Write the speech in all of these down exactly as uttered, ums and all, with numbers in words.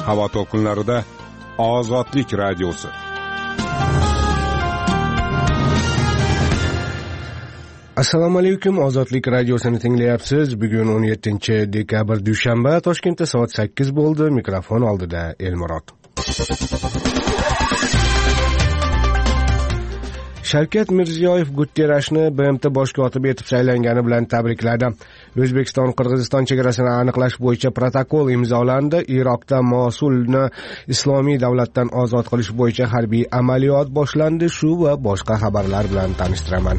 Havo to'lqinlarida Ozodlik radiosi. Assalomu alaykum, Ozodlik radiosini tinglayapsiz. Bugun o'n yettinchi dekabr dushanba, Toshkentda soat sakkiz bo'ldi. Mikrofon oldida Elmurod. Shavkat Mirziyoyev Guterreshni B M T bosh kotibi etib saylangani bilan tabrikladi. O'zbekiston-Qirg'iziston chegarasini aniqlash bo'yicha protokol imzolandi. Iroqda Mosulni islomiy davlatdan ozod qilish bo'yicha harbiy amaliyot boshlandi. Shu va boshqa xabarlar bilan tanishtiraman.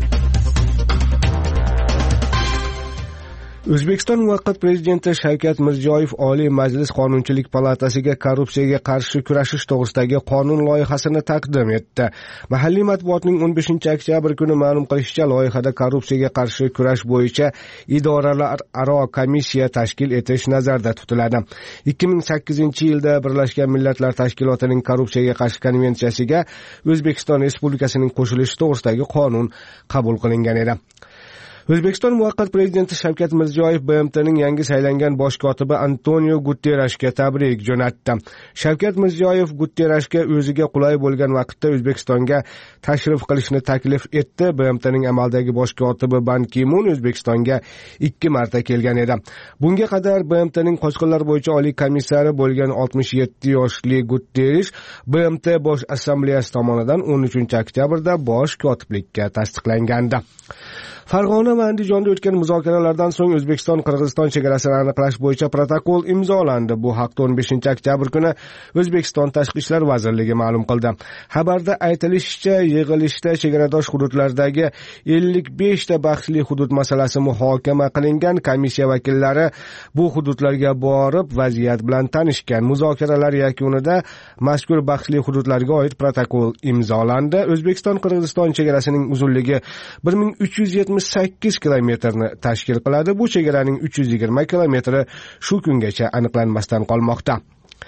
O'zbekiston muvaqqat prezidenti Shavkat Mirziyoyev Oliy Majlis Qonunchilik palatasiga korrupsiyaga qarshi kurashish to'g'risidagi qonun loyihasini taqdim etdi. Mahalliy matbuotning o'n beshinchi oktyabr kuni ma'lum qilishicha, loyihada korrupsiyaga qarshi kurash bo'yicha idoralararo komissiya tashkil etish nazarda tutiladi. ikki ming sakkizinchi yilda Birlashgan Millatlar Tashkilotining korrupsiyaga qarshi konvensiyasiga O'zbekiston Respublikasining qo'shilishi to'g'risidagi qonun qabul qilingan edi. O'zbekiston muvaqqat prezidenti Shavkat Mirziyoyev B M T'ning yangi saylangan bosh kotibi Antonio Guterreshga tabrik jo'natdi. Shavkat Mirziyoyev Guterreshga o'ziga qulay bo'lgan vaqtda O'zbekistonga tashrif qilishni taklif etdi. B M T'ning amaldagi bosh kotibi Ban Ki-mun O'zbekistonga ikki marta kelgan edi. Bunga qadar B M T'ning qo'shinlar bo'yicha oliy komissari bo'lgan oltmish yetti yoshli Guterresh B M T bosh assambleyasi tomonidan o'n uchinchi oktyabrda bosh kotiblikka tasdiqlangandi. Farg'ona va Andijonda o'tgan muzokaralardan so'ng O'zbekiston-Qirg'iziston chegarasini aniqlash bo'yicha protokol imzolandi. Bu haqda o'n beshinchi oktyabr kuni O'zbekiston Tashqi ishlar vazirligi ma'lum qildi. Xabarda aytilishicha, yig'ilishda chegaradosh hududlardagi ellik besh ta bahsli hudud masalasi muhokama qilingan. Komissiya vakillari bu hududlarga borib, vaziyat bilan tanishgan. Muzokaralar yakunida mazkur bahsli hududlarga oid protokol imzolandi. O'zbekiston-Qirg'iziston chegarasining uzunligi bir ming uch yuz yetmish sakkiz kilometrni tashkil qiladi. Bu chegaraning uch yuz yigirma kilometri shu kungacha aniqlanmasdan qolmoqda.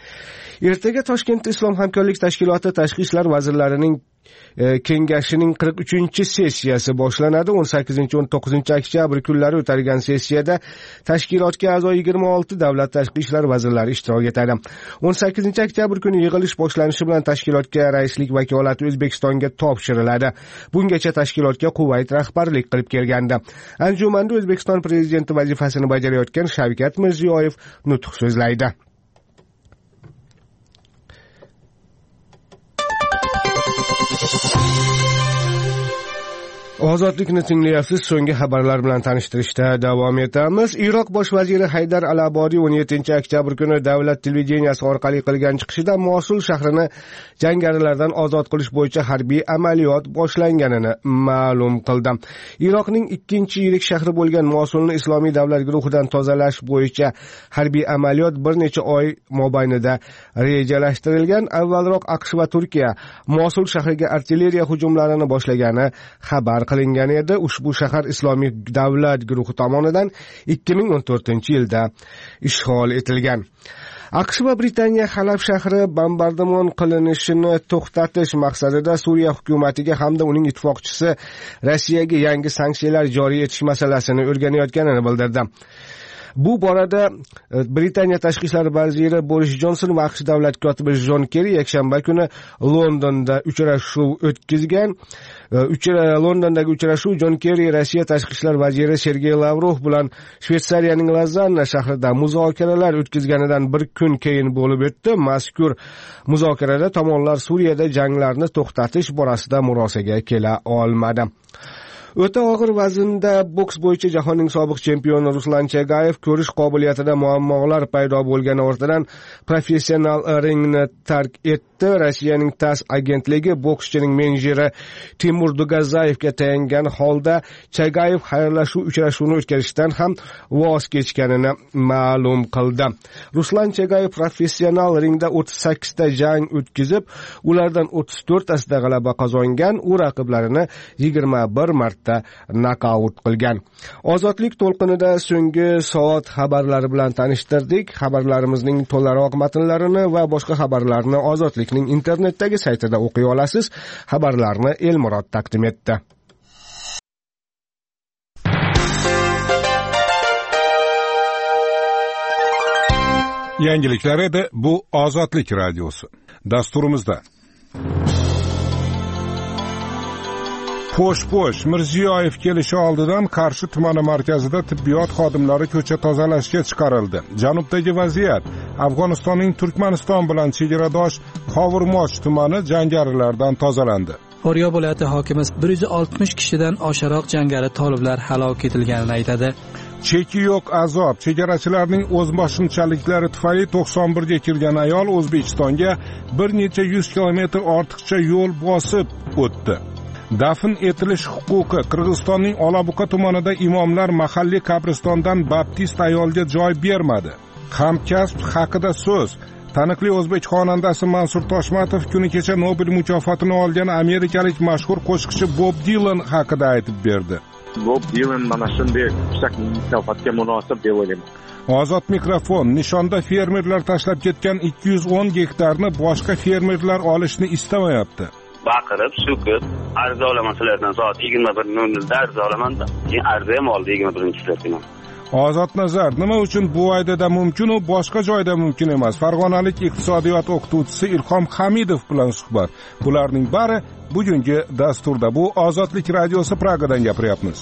Ertaga Toshkentda Islom hamkorlik tashkiloti tashqi ishlar vazirlarining kengashining qirq uchinchi sessiyasi boshlanadi. o'n sakkizinchi o'n to'qqizinchi oktyabr kunlari o'talgan sessiyada tashkilotga a'zo yigirma olti davlat tashqi ishlar vazirlari ishtirok etadi. o'n sakkizinchi oktyabr kuni yig'ilish boshlanishi bilan tashkilotga raislik vakolati O'zbekistonga topshiriladi. Bungacha tashkilotga Kuvayt rahbarlik qilib kelgandi. Anjumanda O'zbekiston prezidenti vazifasini bajarayotgan Shavkat Mirziyoyev nutq so'zlaydi. Ozodlikni tinglayapsiz. So'nggi xabarlar bilan tanishtirishda davom etamiz. Iroq bosh vaziri Haydar al-Abodiy o'n yettinchi oktyabr kuni davlat televideniyasi orqali qilgan chiqishida Mosul shahrini jangarilardan ozod qilish bo'yicha harbiy amaliyot boshlanganini ma'lum qildi. Iroqning ikkinchi yirik shahri bo'lgan Mosulni islomiy davlat guruhidan tozalash bo'yicha harbiy amaliyot bir necha oy mobaynida rejalashtirilgan. Avvalroq AQSh va Turkiya Mosul shahriga artilleriya hujumlarini boshlagani xabar qilingan edi. Ushbu shahar islomiy davlat guruhi tomonidan ikki ming o'n to'rtinchi yilda ishg'ol etilgan. AQSh va Britaniya Halab shahri bombardimon qilinishini to'xtatish maqsadida Suriya hukumatiga hamda uning ittifoqchisi Rossiyaga yangi sanksiyalar joriy etish masalasini o'rganayotganini bildirdi. Bu borada Britaniya tashqi ishlar vaziri Boris Jonson va AQSh davlat kotibi Jon Kerri yakshanba kuni Londonda uchrashuv o'tkazgan. Londondagi uchrashuv Jon Kerri Rossiya tashqi ishlar vaziri Sergey Lavrov bilan Shveysariyaning Lozanna shahrida muzokaralar o'tkazganidan bir kun keyin bo'lib o'tdi. Mazkur muzokarada tomonlar Suriyada janglarni to'xtatish borasida murosaga kela olmadi. O'ta og'ir vaznda boks bo'yicha jahonning sobiq chempioni Ruslan Chagayev ko'rish qobiliyatida muammolar paydo bo'lgani ortidan professional ringni tark etdi. Rossiyaning TASS agentligi bokschining menejeri Timur Dugazayevga tayangan holda Chagayev xayrlashuv uchrashuvini o'tkazishdan ham voz kechganini ma'lum qildi. Ruslan Chagayev professional ringda o'ttiz sakkiz ta jang o'tkazib, ulardan o'ttiz to'rttasida g'alaba qozongan. U raqiblarini yigirma bir marta nokaut qilgan. Ozodlik to'lqinida so'nggi soat xabarlari bilan tanishtirdik. Xabarlarimizning to'laroq matnlarini va boshqa xabarlarni Ozodlikning internetdagi saytida o'qiy olasiz. Xabarlarni Elmurod taqdim etdi. Yangiliklar edi, bu Ozodlik radiosi. Dasturimizda Po'sh-po'sh Mirziyoyev kelishi oldidan Qarshi tumani markazida tibbiyot xodimlari ko'cha tozalashga chiqarildi. Janubdagi vaziyat. Afg'onistonning Turkmaniston bilan chegaradosh Qovurmoch tumani jangarilardan tozalandi. Farg'ona viloyati hokimi bir yuz oltmish kishidan oshiqroq jangari toliblar halok etilganini aytadi. Cheki yo'q azob. Chegarachilarning o'zboshimchaliklari tufayli to'qson birga kirgan ayol O'zbekistonga bir necha yuz kilometr ortiqcha yo'l bosib o'tdi. Dafn etilish huquqi. Qirg'izistonning Olabuqa tumanida imomlar mahalliy qabristondan baptist ayolga joy bermadi. Hamkasb haqida so'z. Taniqli o'zbek xonandasi Mansur Toshmatov kuni kecha Nobel mukofotini olgan amerikalik mashhur qo'shiqchi Bob Dylan haqida aytib berdi. Bob Dylan mana shunday yuksak mukofotga munosib deb o'ylayman. Ozod mikrofon. Nishonda fermerlar tashlab ketgan ikki yuz o'n gektarni boshqa fermerlar olishni istamayapti. Baqirib, so'kib, arz olaman sizlardan soat yigirma bir nol nol da arz olamanda. Keyin arz ham oldi yigirma birinchi kuni. Ozod nazar, nima uchun bu oydada mumkin u boshqa joyda mumkin emas? Farg'onalik iqtisodiyot o'qituvchisi Ilhom Hamidov bilan suhbat. Bularning bari bugungi dasturda. Bu Ozodlik radiosi Pragadan gapiryapmiz.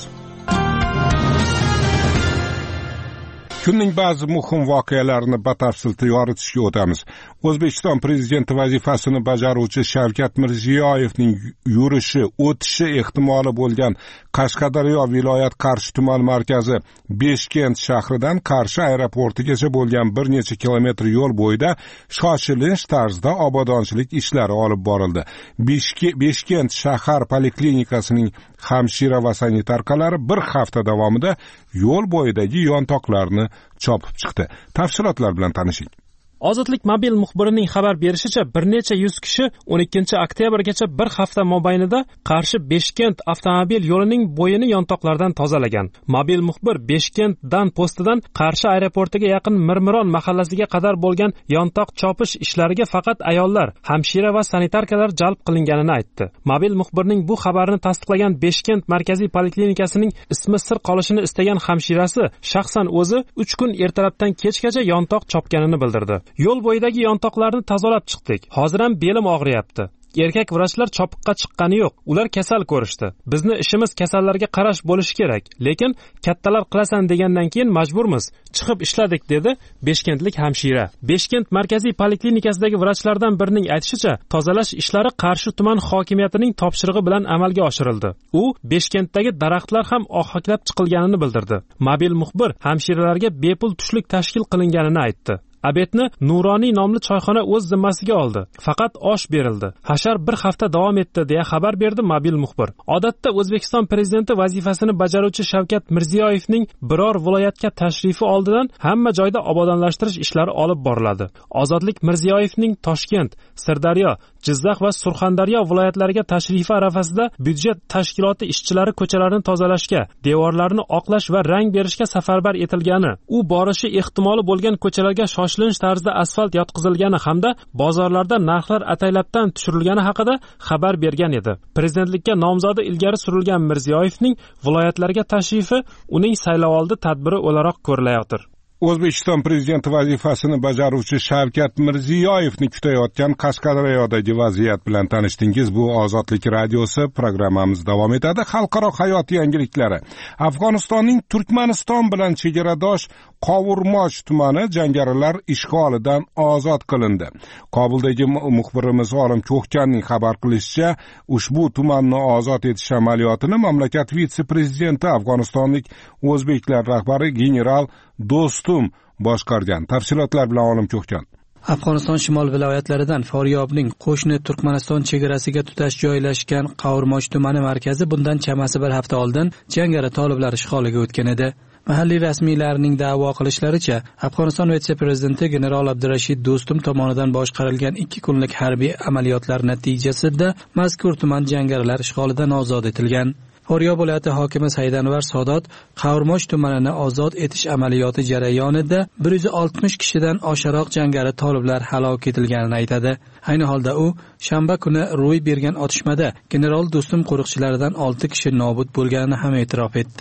Kunning ba'zi muhim voqealarini batafsil yoritishga o'tamiz. O'zbekiston prezidenti vazifasini bajaruvchi Shavkat Mirziyoyevning yurishi, o'tishi ehtimoli bo'lgan Qashqadaryo viloyat Qarshi tuman markazi Beshkent shahridan Qarshi aeroportigacha bo'lgan bir necha kilometr yo'l bo'yida shoshilinch tarzda obodonchilik ishlari olib borildi. Beshkent shahar poliklinikasining hamshira va sanitarkalari bir hafta davomida yo'l bo'yidagi yontoqlarni chopib chiqdi. Tafsilotlar bilan tanishing. Ozodlik mobil muxbirining xabar berishicha, bir necha yuz kishi o'n ikkinchi oktyabrgacha bir hafta mobaynida Qarshi Beshkent avtomobil yo'lining bo'yini yontoqlardan tozalagan. Mobil muxbir Beshkentdan postidan Qarshi aeroportiga yaqin Mirmiron mahallasiga qadar bo'lgan yontoq chopish ishlariga faqat ayollar, hamshira va sanitarkalar jalb qilinganini aytdi. Mobil muxbirning bu xabarini tasdiqlagan Beshkent markaziy poliklinikasining ismi sir qolishini istagan hamshirasi shaxsan o'zi uch kun ertalabdan kechgacha yontoq chopganini bildirdi. Yo'l bo'yidagi yontoqlarni tozalab chiqdik. Hozir ham belim og'riyapti. Erkak vrachlar chopiqqa chiqqani yo'q. Ular kasal ko'rishdi. Bizni ishimiz kasallarga qarash bo'lishi kerak. Lekin kattalar qilasan degandan keyin majburmiz. Chiqib ishladik dedi Beshkentlik hamshira. Beshkent markaziy poliklinikasidagi vrachlardan birining aytishicha, tozalash ishlari Qarshi tuman hokimiyatining topshirig'i bilan amalga oshirildi. U Beshkentdagi daraxtlar ham ohaqlab chiqilganini bildirdi. Mobil muxbir hamshiralarga bepul tushlik tashkil qilinganini aytdi. Abetni Nuroniy nomli choyxona o'z zimmasiga oldi. Faqat osh berildi. Hashar bir hafta davom etdi deya xabar berdi mobil muxbir. Odatda O'zbekiston prezidenti vazifasini bajaruvchi Shavkat Mirziyoyevning biror viloyatga tashrifi oldidan hamma joyda obodonlashtirish ishlari olib boriladi. Ozodlik Mirziyoyevning Toshkent, Sirdaryo, Jizzax va Surxondaryo viloyatlariga tashrifi arafasida byudjet tashkiloti ishchilari ko'chalarni tozalashga, devorlarni oqlash va rang berishga safarbar etilgani, u borishi ehtimoli bo'lgan ko'chalarga shoshilinch tarzda asfalt yotqizilgani hamda bozorlarda narxlar ataylabdan tushirilgani haqida xabar bergan edi. Prezidentlikka nomzodi ilgari surilgan Mirziyoyevning viloyatlarga tashrifi uning saylovoldi tadbiri o'laroq ko'rilayotir. O'zbekiston prezidenti vazifasini bajaruvchi Shavkat Mirziyoyevni kutayotgan Qashqadaryodagi vaziyat bilan tanishdingiz. Bu Ozodlik radiosi, programmamiz davom etadi. Xalqaro hayot yangiliklari. Afg'onistonning Turkmaniston bilan chegaradosh Qovurmoch tumani jangarilar ishg'olidan ozod qilindi. Kobuldagi muxbirimiz Olim Ko'hkanning xabar qilishicha, ushbu tumanni ozod etish amaliyotini mamlakat vitse-prezidenti Afg'onistonlik o'zbeklar rahbari general Do'stum boshqargan. Tafsilotlar bilan Olim Ko'hkan. Afg'oniston shimol viloyatlaridan Faryobning qo'shni Turkmaniston chegarasiga tutash joylashgan Qovurmoch tumani markazi bundan chamasi bir hafta oldin jangari toliblar ishg'oliga o'tgan edi. Mahalliy rasmiylarning da'vo qilishlaricha, Afg'oniston vitse-prezidenti general Abdurashid Do'stum tomonidan boshqarilgan ikki kunlik harbiy amaliyotlar natijasida mazkur tuman jangarilar ishg'olidan ozod etilgan. Farg'ona viloyati hokimi Saydanvar Sodot Qovurmoch tumanini ozod etish amaliyoti jarayonida bir yuz oltmish kishidan oshiqroq jangari toliblar halok etilganini aytadi. Ayni holda u shanba kuni ro'y bergan otishmada general Do'stum qo'riqchilaridan olti kishi nobud bo'lganini ham e'tirof etdi.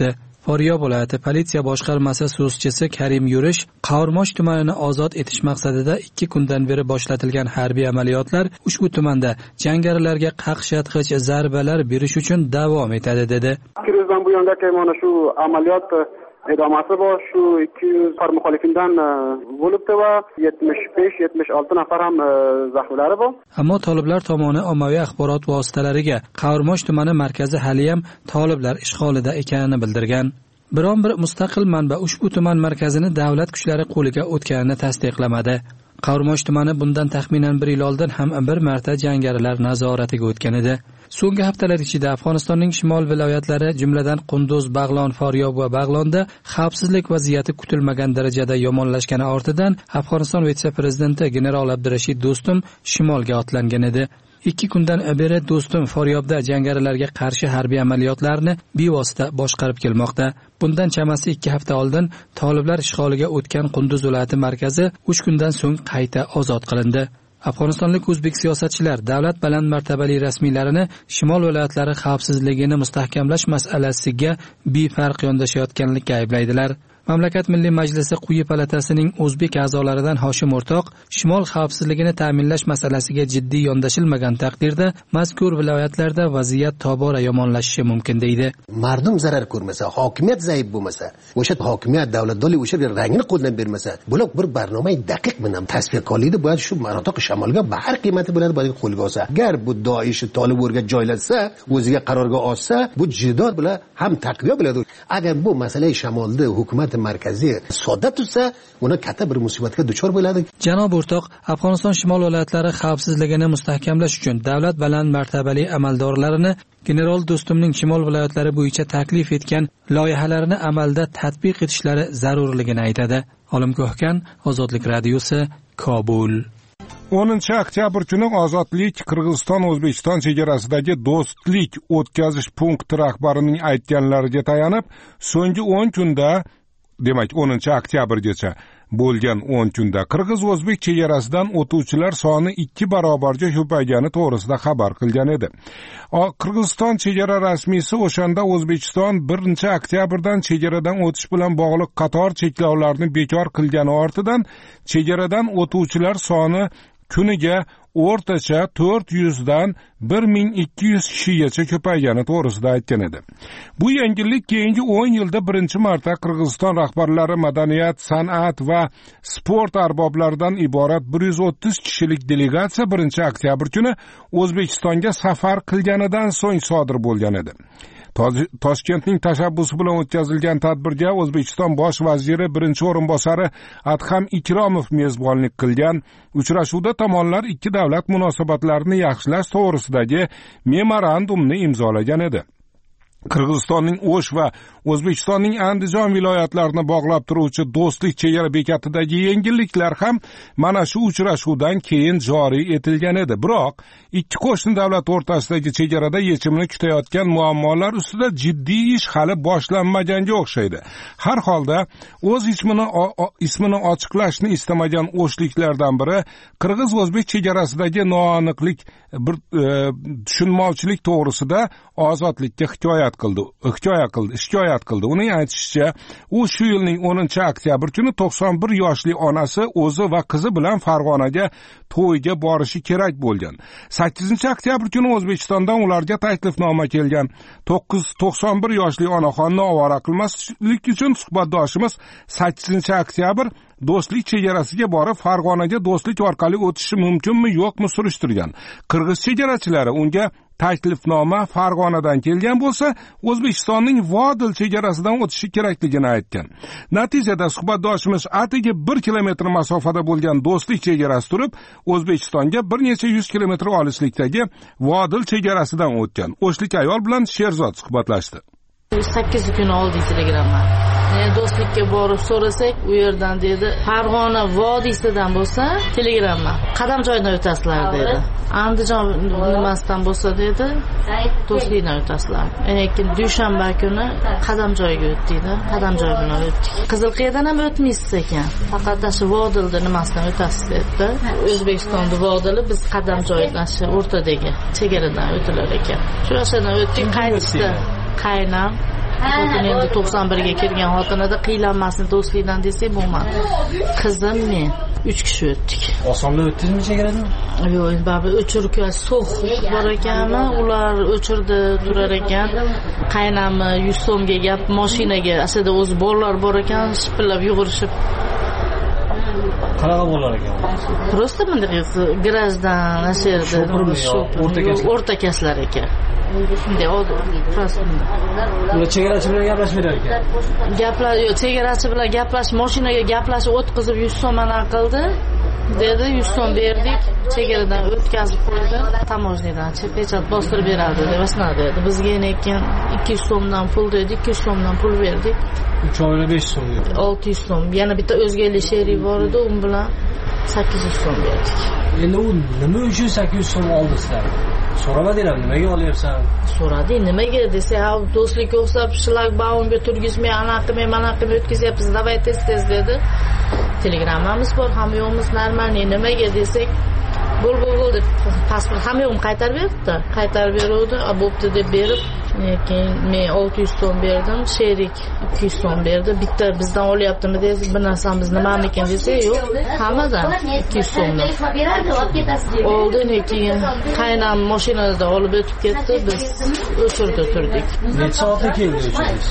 Faryob viloyati politsiya boshqarmasi so'zchisi Karim Yurish Qavrmosh tumanini ozod etish maqsadida ikki kundan beri boshlatilgan harbiy amaliyotlar ushbu tumanda jangarilarga qaqshatqich zarbalar berish uchun davom etadi dedi. ikki yuzdan bu yonga mana shu amaliyot idomasi bor, shu ikki yuz muxolifindan bo'libdi va yetmish besh yetmish olti nafar ham zaxiralari bor. Ammo toliblar tomoni ommaviy axborot vositalariga Qavrmosh tumani markazi hali ham toliblar ishg'olida ekanini bildirgan. Biron bir mustaqil manba ushbu tuman markazini davlat kuchlari qo'liga o'tganini tasdiqlamadi. Qavrmosh tumani bundan taxminan bir yil oldin ham bir marta jangarilar nazoratiga o'tgan edi. So'nggi haftalar ichida Afg'onistonning shimol viloyatlari, jumladan Qunduz, Bag'lon, Faryob va Bag'londa xavfsizlik vaziyati kutilmagan darajada yomonlashgani ortidan Afg'oniston vitse-prezidenti general Abdurashid Do'stum shimolga otlangan edi. Ikki kundan beri Do'stum Faryobda jangarilarga qarshi harbiy amaliyotlarni bevosita boshqarib kelmoqda. Bundan chamasi ikki hafta oldin toliblar ishg'oliga o'tgan Qunduz viloyati markazi uch kundan so'ng qayta ozod qilindi. Afg'onistonlik o'zbek siyosatchilar davlat baland martabali rasmiylarini shimol viloyatlari xavfsizligini mustahkamlash masalasiga befarq yondashayotganlikda ayblaydilar. Mamlakat Milliy Majlisi quyi palatasining o'zbek a'zolaridan Hoshim O'rtoq shimol xavfsizligini ta'minlash masalasiga jiddiy yondashilmagan taqdirda mazkur viloyatlarda vaziyat tobora yomonlashishi mumkin deydi. Mardum zarar ko'rmasa, hokimiyat zaif bo'lmasa, o'sha hokimiyat davlatdorlik o'sha rangini qo'ldan bermasa, bular bir barnomai daqiq bilan tasvirkorlikda bo'yab shu manotoq shamolga bahar qiymati bilan bo'lib qo'lga olsa, agar bu Doish Tolib o'rga joylashsa, o'ziga qarorga olsa, bu jidot bilan ham taqviyo bo'ladi. Agar bu masala shamolda hukumat markaziy sodda tursa, uni katta bir musibatga duchor bo'ladi. Janob O'rtoq, Afg'oniston shimol viloyatlari xavfsizligini mustahkamlash uchun davlat baland martabali amaldorlarini general Do'stumning shimol viloyatlari bo'yicha taklif etgan loyihalarini amalda tatbiq etishlari zarurligini aytadi. Olimgohkan, Ozodlik radiosi, Kobul. o'ninchi oktyabr kuni Ozodlik Qirg'iziston-O'zbekiston chegarasidagi do'stlik o'tkazish punkti rahbarining aytganlariga tayanib, so'nggi o'n kunda, demak o'ninchi oktyabrgacha bo'lgan o'n kunda Qirg'iz-O'zbek chegarasidan o'tuvchilar soni ikki barobarga ko'paygani to'g'risida xabar qilgan edi. Qirg'iziston chegara rasmiysi o'shanda O'zbekiston birinchi oktyabrdan chegaradan o'tish bilan bog'liq qator cheklovlarni bekor qilgani ortidan chegaradan o'tuvchilar soni kuniga o'rtacha to'rt yuzdan bir ming ikki yuz kishigacha ko'paygani to'g'risida aytgan edi. Bu yangilik keyingi o'n yilda birinchi marta Qirg'iziston rahbarlari madaniyat, san'at va sport arboblaridan iborat bir yuz o'ttiz kishilik delegatsiya birinchi oktyabr kuni O'zbekistonga safar qilganidan so'ng sodir bo'lgan edi. Toshkentning tashabbusi bilan o'tkazilgan tadbirga O'zbekiston bosh vaziri birinchi o'rinbosari Adham Ikromov mezbonlik qilgan. Uchrashuvda tomonlar ikki davlat munosabatlarini yaxshilash to'g'risidagi memorandumni imzolagan edi. Qirg'izistonning O'sh va O'zbekistonning Andijon viloyatlarini bog'lab turuvchi do'stlik chegara bekatidagi yengilliklar ham mana shu uchrashuvdan keyin joriy etilgan edi. Biroq ikki qo'shni davlat o'rtasidagi chegarada yechimini kutayotgan muammolar ustida jiddiy ish hali boshlanmaganga o'xshaydi. Har holda o'z ismini ismini ochiqlashni istamagan o'shliklardan biri Qirg'iz-O'zbek chegarasidagi noaniqlik, bir tushunmovchilik to'g'risida Ozodlikka hikoyat qildi, hikoya qildi, shikoyat qildi. Uning aytishicha, u shu yilning o'ninchi oktyabr kuni to'qson bir yoshli onasi o'zi va qizi bilan Farg'onaga to'yga borishi kerak bo'lgan. sakkizinchi oktyabr kuni O'zbekistondan ularga taklifnoma kelgan. to'qson bir yoshli onaxonni ovora qilmaslik uchun suhbatdoshimiz sakkizinchi oktyabr do'stlik chegarasiga borib Farg'onaga do'stlik orqali o'tishi mumkinmi, yo'qmi surishtirgan. Qirg'iz chegarachilari unga taklifnoma Farg'onadan kelgan bo'lsa, O'zbekistonning Vodil chegarasidan o'tishi kerakligini aytgan. Natijada suhbatdoshimiz atigi bir kilometr masofada bo'lgan do'stlik chegarasi turib, O'zbekistonga bir necha yuz kilometr olislikdagi Vodil chegarasidan o'tgan. O'shlik ayol bilan Sherzod suhbatlashdi. sakkiz kun oldi telegramma. Yani do'stlikka borib so'rasak, u yerdan dedi, Farg'ona vodiysidan bo'lsa, telegramma. Qadam joyidan o'tasizlar dedi. Andijon nimasidan bo'lsa dedi, do'stlikdan o'tasizlar. Lekin dushanba kuni qadam joyiga o'tdik-da, qadam joyi bilan o'tdik. Qizilqiyadan ham o'tmaysiz ekan. Faqat shu vodilda nimasidan o'tasiz dedi. O'zbekistonda vodili biz qadam joyidan shu o'rtadagi chegaradan o'tilar ekan. Shu yerdan o'tdik, qaytishdi. Qaynam Xotin endi to'qson birga kirgan xotinida qiylanmasin do'stlikdan desak bo'lmadi. Qizim men uch kishi o'tdik. Osonda o'tdingizmi chegaradan? Yo'q, endi baribir o'chirga so'q bor ekanmi, ular o'chirdi turar ekan. Qaynamni yuz so'mga gap mashinaga, aslida o'zi bolalar bor ekan, shipillab yugurishib. Qanaqa bolalar ekan? Prosta bunday garajdan ashirdi. O'rtakaslar ekan. Shunday prosta. Ular chegarachi bilan gaplashmaydi ekan. Gaplar, yo'q, chegarachi bilan gaplashib, mashinaga gaplashib o'tkazib yuz so'm mana qildi. Dedi, yuz so'm berdik. Chegaradan o'tkazib qo'ydi. Tamojnidan pechat bostirib beradi deb asnadi dedi. Bizga lekin ikki yuz so'mdan pul dedi, ikki yuz so'mdan pul berdik. uch oyda besh so'm dedi. olti yuz so'm. Yana bitta o'zgalik sherik bor edi, u bilan sakkiz yuz so'm berdik. Endi u nima uchun sakkiz yuz so'm oldi sizlar? So'ramadinglar, nimaga olyapsan? So'radi, nimaga desa, ha, do'stlikka o'xshab shlagbaumga turgizmay, anaqa qilmay, mana qilmay o'tkazyapmiz, davay tez-tez dedi. Telegrammamiz bor, hamma yo'qimiz normalniy. Nimaga desak, bo'l bo'l bo'l deb pasport hamma yo'qni qaytarib berdi. Qaytarib beruvdi, a bo'pti deb berib, keyin men olti yuz so'm berdim, sherik ikki yuz so'm berdi. Bitta bizdan olyaptimi desa, bir narsamiz nimami ekan desa, yo'q, hammadan ikki yuz so'mdan. Oldin keyin qaynam mashinada olib o'tib ketdi, biz o'chirdi turdik. Necha soatda keldi o'chirish?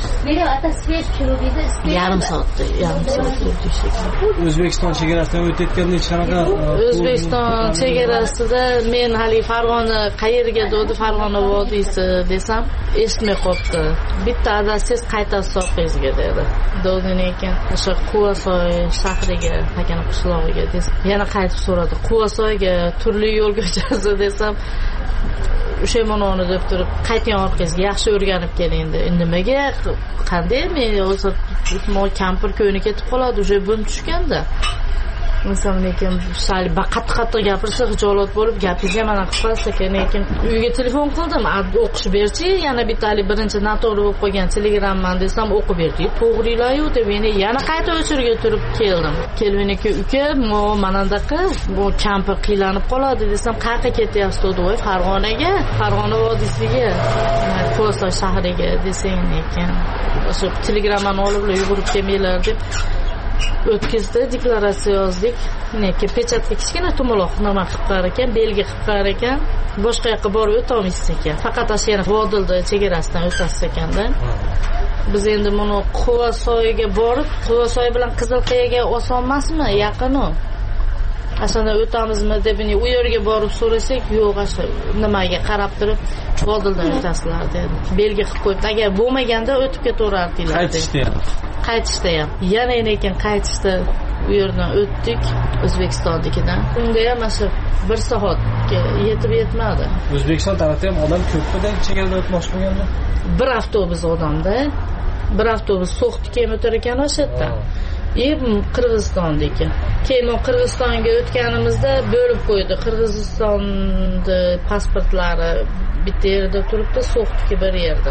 Yarim soatda, yarim soat turdik. O'zbekiston chegarasidan o'tayotganda hech qanaqa O'zbekiston chegarasida men hali Farg'ona qayerga dedi, Farg'ona vodiysi desam, esmay qolibdi. Bitta adasiz qayta soqizga dedi. Do'zin ekan, o'sha Quvasoy shahriga, Hakan qishlog'iga desam, yana qaytib so'radi. Quvasoyga turli yo'l ko'chasi desam, o'sha mononi deb turib, qayting orqangizga yaxshi o'rganib keling dedi. Nimaga? Qanday men o'zi kampir ko'yni ketib qoladi, o'sha bun tushganda. Inson lekin sal qattiq-qattiq gapirsa hijolat bo'lib, gapingizga mana qilsa ekan, lekin uyga telefon qildim, o'qish berchi, yana bittali birinchi noto'g'ri bo'lib qolgan telegramman desam, o'qib berdi. To'g'rilar-yu deb meni yana qayta o'chirga turib keldim. Kelviniki uka, mana bunaqa bu kampir qiylanib qoladi desam, qayerga ketyapsiz dedi, voy Farg'onaga, Farg'ona vodiysiga, Quvasoy shahriga desang ekan. O'sha telegrammani olib yugurib kelmanglar deb o'tkazdi, deklaratsiya yozdik. Lekin pechatga kichkina tumaloq nima qilib qo'yar ekan, belgi qilib qo'yar ekan, boshqa yoqqa borib o'ta olmaysiz ekan. Faqat ashana vodilda chegarasidan o'tasiz ekanda. Biz endi buni Quvasoyga borib, Quvasoy bilan Qizilqiyaga oson emasmi? Yaqin u. Aslida o'tamizmi deb u yerga borib so'rasak, yo'q, asha nimaga qarab turib vodildan o'tasizlar dedi. Belgi qilib qo'yibdi. Agar bo'lmaganda o'tib ketaverardinglar. Qaytishdi ham. Qaytishdi ham. Yana lekin qaytishdi. U yerdan o'tdik O'zbekistonnikidan. Unga ham shu bir soatga yetib yetmadi. O'zbekiston tarafida ham odam ko'pmidi chegaradan o'tmoqchi bo'lganda? Bir avtobus odamda, bir avtobus so'qdi kelib o'tar ekan o'sha yerda. И Qirg'izistondagi. Keyin Qirg'izistonga o'tganimizda bo'lib qo'ydi. Qirg'izistonni pasportlari bitta yerda turibdi, so'qdiki bir yerda.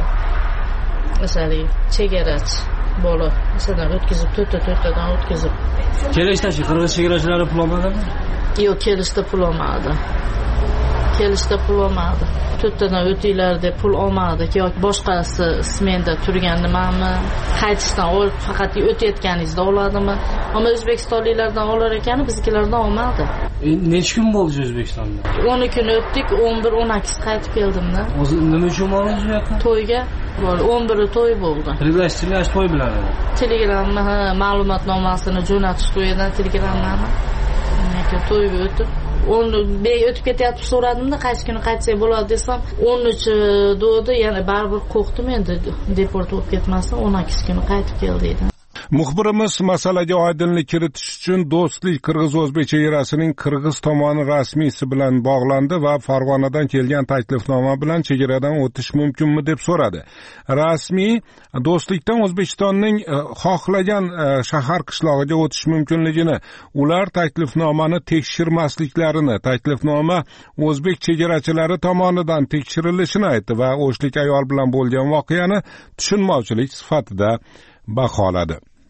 Masalan, chegarachi bola, masalan, o'tkazib, to'rtta-to'rttadan o'tkazib. Kelishda-chi qirg'iz chegarachilari pul olmadimi? Yo'q, kelishda pul olmadi. Kelishda pul olmadi. To'rttadan o'tinglar deb pul olmadi yoki boshqasi smenda turgan nimami, qaytishdan olib faqat o'tayotganingizda oladimi? Ammo o'zbekistonliklardan olar ekan, biznikilardan olmadi. Necha kun bo'ldi O'zbekistonda? o'n kun o'tdik, o'n bir o'n ikki qaytib keldim-da. O'zi nima uchun borasiz bu yoqqa? To'yga. o'n biri to'y bo'ldi. Priglashtirlash to'y bilan. Telegramma ma'lumotnomasini jo'natish to'yidan telegramma. Lekin to'yga o'tib o'n bey o'tib ketyapti so'radimda, qaysi kuni qaytsak bo'ladi desam, o'n uch dedi, yana baribir qo'rqdim endi deport bo'lib ketmasin, o'n ikki kuni qaytib keldi dedi. Muxbirimiz masalaga oydinlik kiritish uchun do'stlik qirg'iz-o'zbek chegarasining qirg'iz tomoni rasmiysi bilan bog'landi va Farg'onadan kelgan taklifnoma bilan chegaradan o'tish mumkinmi deb so'radi. Rasmiy do'stlikdan O'zbekistonning xohlagan shahar qishlog'iga o'tish mumkinligini, ular taklifnomani tekshirmasliklarini, taklifnoma o'zbek chegarachilari tomonidan tekshirilishini aytdi va o'shlik ayol bilan bo'lgan voqeani tushunmovchilik sifatida baholadi.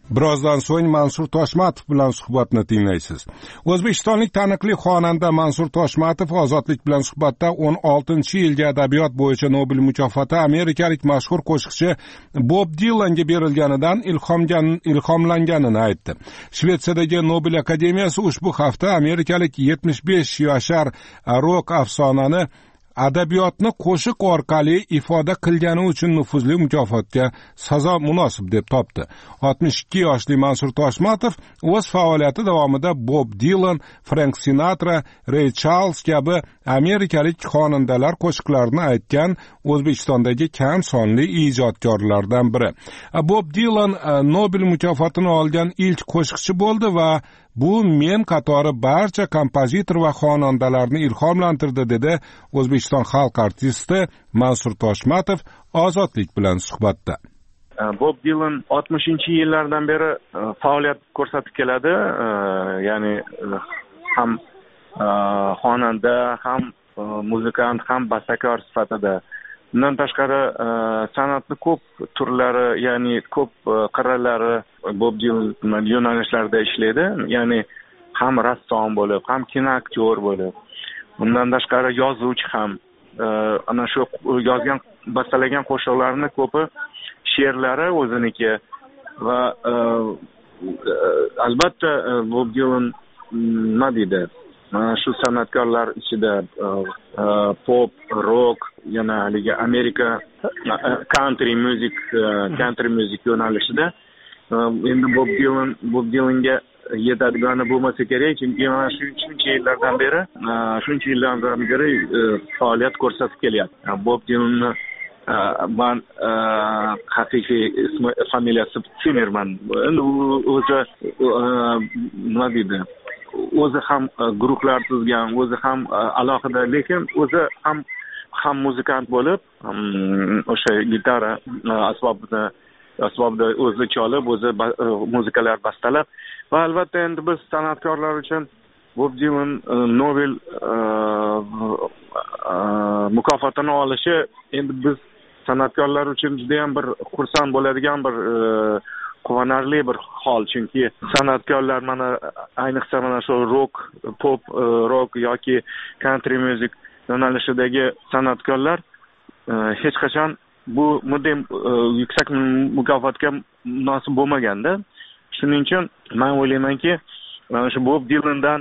Birozdan so'ng Mansur Toshmatov bilan suhbatni tinglaysiz. O'zbekistonlik taniqli xonanda Mansur Toshmatov Ozodlik bilan suhbatda o'n oltinchi yilgi adabiyot bo'yicha Nobel mukofoti amerikalik mashhur qo'shiqchi Bob Dilanga berilganidan ilhomlanganini aytdi. Shvetsiyadagi Nobel akademiyasi ushbu hafta amerikalik yetmish besh yashar rok afsonani adabiyotni qo'shiq orqali ifoda qilgani uchun nufuzli mukofotga sazo munosib deb topdi. oltmish ikki yoshli Mansur Toshmatov o'z faoliyati davomida Bob Dylan, Frank Sinatra, Ray Charles kabi amerikalik xonandalar qo'shiqlarini aytgan O'zbekistondagi kam sonli ijodkorlardan biri. Bob Dylan Nobel mukofotini olgan ilk qo'shiqchi bo'ldi va bu men qatori barcha kompozitor va xonandalarni ilhomlantirdi, dedi O'zbekiston xalq artisti Mansur Toshmatov Ozodlik bilan suhbatda. Bob Dylan oltmishinchi yillardan beri faoliyat ko'rsatib keladi. Ya'ni ham xonanda, ham muzikant, ham bastakor sifatida. Bundan tashqari san'atning ko'p turlari, ya'ni ko'p qirralari Bob Dylan yo'nalishlarida ishlaydi. Ya'ni ham rassom bo'lib, ham kinoaktyor bo'lib. Bundan tashqari yozuvchi ham. Ana shu yozgan, bastalagan qo'shiqlarning ko'pi she'rlari o'ziniki va albatta Bob Dylan nima deydi? Mana shu san'atkorlar ichida pop, rock, yana haligi Amerika country music, country music yo'nalishida endi Bob Dylan, Bob Dylanga yetadigani bo'lmasa kerak, chunki mana shuncha yillardan beri, shuncha yillardan beri faoliyat ko'rsatib kelyapti. Bob Dylanni man haqiqiy ismi, familiyasi Zimmerman. Endi o'zi nima deydi? O'zi ham guruhlar tuzgan, o'zi ham alohida, lekin o'zi ham ham muzikant bo'lib, o'sha gitara asbobini asbobda o'zi cholib, o'zi muzikalar bastalab va albatta endi biz san'atkorlar uchun Bob Dylan Nobel mukofotini olishi endi biz san'atkorlar uchun juda ham bir xursand bo'ladigan bir quvonarli bir hol, chunki san'atkorlar mana ayniqsa mana shu rock, pop, rock yoki country music yo'nalishidagi san'atkorlar hech qachon bu bunday yuksak mukofotga munosib bo'lmaganda. Shuning uchun men o'ylaymanki, mana shu Bob Dylandan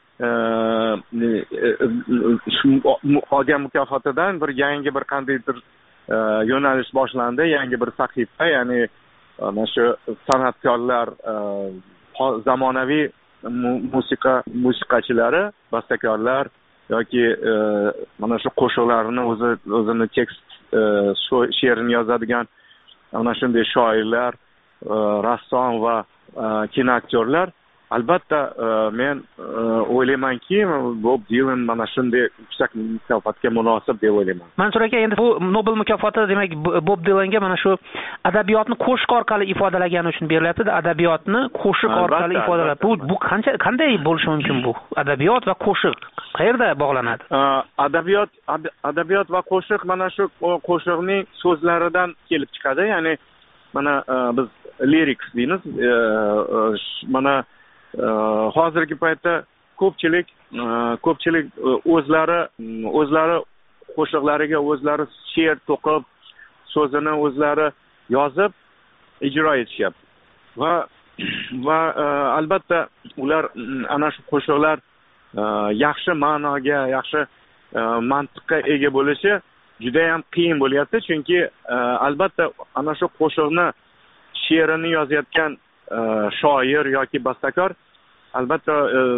shu olgan mukofotidan bir yangi bir qandaydir yo'nalish boshlandi, yangi bir sahifa, ya'ni mana shu san'atkorlar, zamonaviy musiqa musiqachilari, bastakorlar yoki mana shu qo'shiqlarni o'zi o'zini tekst she'rini yozadigan ana shunday shoirlar, rassom va kinoaktyorlar. Albatta men o'ylaymanki, Bob Dylan mana shunday yuksak mukofotga munosib deb o'ylayman. Mansur aka, endi bu Nobel mukofoti demak Bob Dylanga mana shu adabiyotni qo'shiq orqali ifodalagani uchun berilyapti. Adabiyotni qo'shiq orqali ifodalab, bu bu qancha qanday bo'lishi mumkin bu? Adabiyot va qo'shiq qayerda bog'lanadi? Adabiyot adabiyot va qo'shiq mana shu qo'shiqning so'zlaridan kelib chiqadi. Ya'ni mana biz lyrics deymiz. Mana hozirgi paytda ko'pchilik ko'pchilik o'zlari o'zlari qo'shiqlariga o'zlari she'r to'qib, so'zini o'zlari yozib ijro etishyapti. Va va albatta ular ana shu qo'shiqlar yaxshi ma'noga, yaxshi mantiqqa ega bo'lishi juda ham qiyin bo'lyapti, chunki albatta ana shu qo'shiqni she'rini yozayotgan shoir yoki bastakor albatta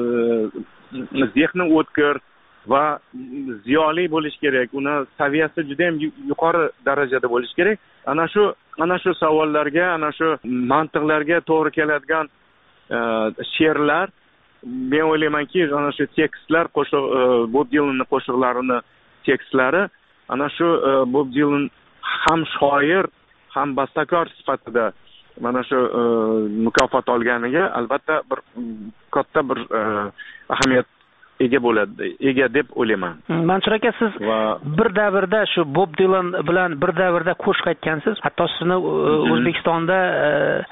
zehni o'tkir va ziyoli bo'lish kerak. Uni saviyasi juda ham yuqori darajada bo'lish kerak. Ana shu ana shu savollarga, ana shu mantiqlarga to'g'ri keladigan she'rlar, men o'ylaymanki, ana shu tekstlar, qo'shiq Bob Dylanning qo'shiqlarini tekstlari ana shu Bob Dylan ham shoir, ham bastakor sifatida mana shu mukofot olganiga albatta bir katta bir ahamiyat ega bo'ladi, ega deb o'ylayman. Mansur aka, siz bir davrda shu Bob Dylan bilan bir davrda qo'shiq aytgansiz. Hatto sizni O'zbekistonda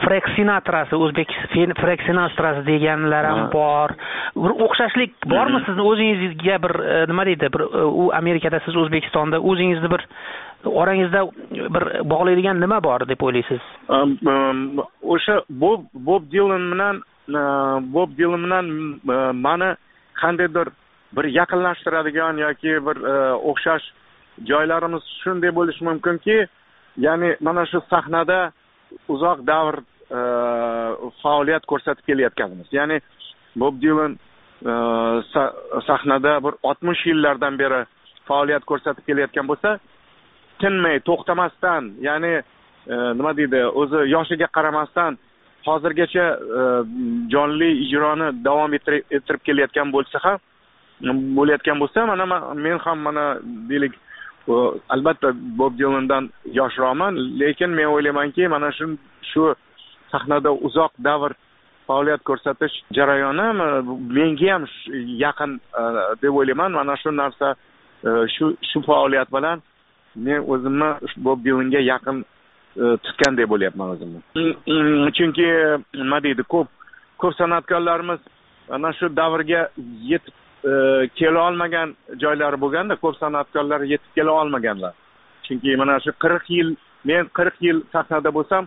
Frank Sinatrasi, o'zbek Frank Sinatrasi deganlar ham bor. Bir o'xshashlik bormi sizni o'zingizga bir nima deydi, bir u Amerikada siz O'zbekistonda o'zingizni bir orangizda bir bog'laydigan nima bor deb o'ylaysiz? O'sha Bob Bob Dylan bilan Bob Dylan bilan meni qandaydir bir yaqinlashtiradigan yoki bir o'xshash joylarimiz shunday bo'lishi mumkinki, ya'ni mana shu sahnada uzoq davr faoliyat ko'rsatib kelayotganimiz. Ya'ni Bob Dylan sahnada bir oltmish yillardan beri faoliyat ko'rsatib kelayotgan bo'lsa, tinmay, to'xtamasdan, ya'ni nima deydi, o'zi yoshiga qaramasdan hozirgacha jonli ijroni davom ettirib kelayotgan bo'lsa ham, bo'layotgan bo'lsa, mana men ham mana deylik, albatta Bob Dylandan yoshroqman, lekin men o'ylaymanki, mana shu shu sahnada uzoq davr faoliyat ko'rsatish jarayoni menga ham yaqin deb o'ylayman. Mana shu narsa, shu shu faoliyat bilan men o'zimni Bob Dylanga yaqin tutgan deb o'ylayapman o'zimni. Chunki nima deydi, ko'p ko'p san'atkorlarimiz ana shu davrga yetib kela olmagan joylari bo'lganda, ko'p san'atkorlar yetib kela olmaganlar. Chunki mana shu qirq yil, men qirq yil sahnada bo'lsam,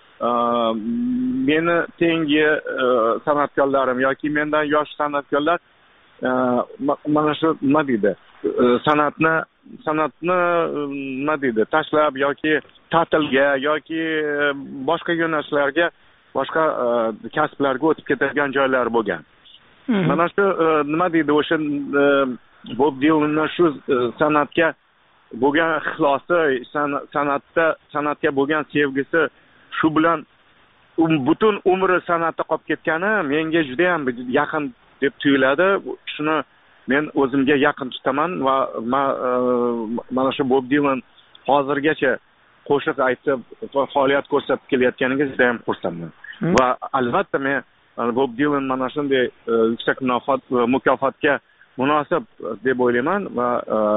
meni tengi san'atkorlarim yoki mendan yosh san'atkorlar mana shu nima deydi, san'atni san'atni nima deydi, tashlab yoki ta'tilga yoki boshqa yo'nalishlarga, boshqa kasblarga o'tib ketadigan joylari bo'lgan. Mana shu nima deydi, o'sha Bob Dylanning shu san'atga bo'lgan ixlosi, san'atda san'atga bo'lgan sevgisi, shu bilan butun umri san'atda qolib ketgani menga juda ham yaqin deb tuyuladi. Shuni men o'zimga yaqin tutaman va mana shu Bob Dylan hozirgacha qo'shiq aytib faoliyat ko'rsatib kelayotganiga juda ham xursandman. Va albatta men Bob Dylan mana shunday yuksak mukofotga munosib deb o'ylayman va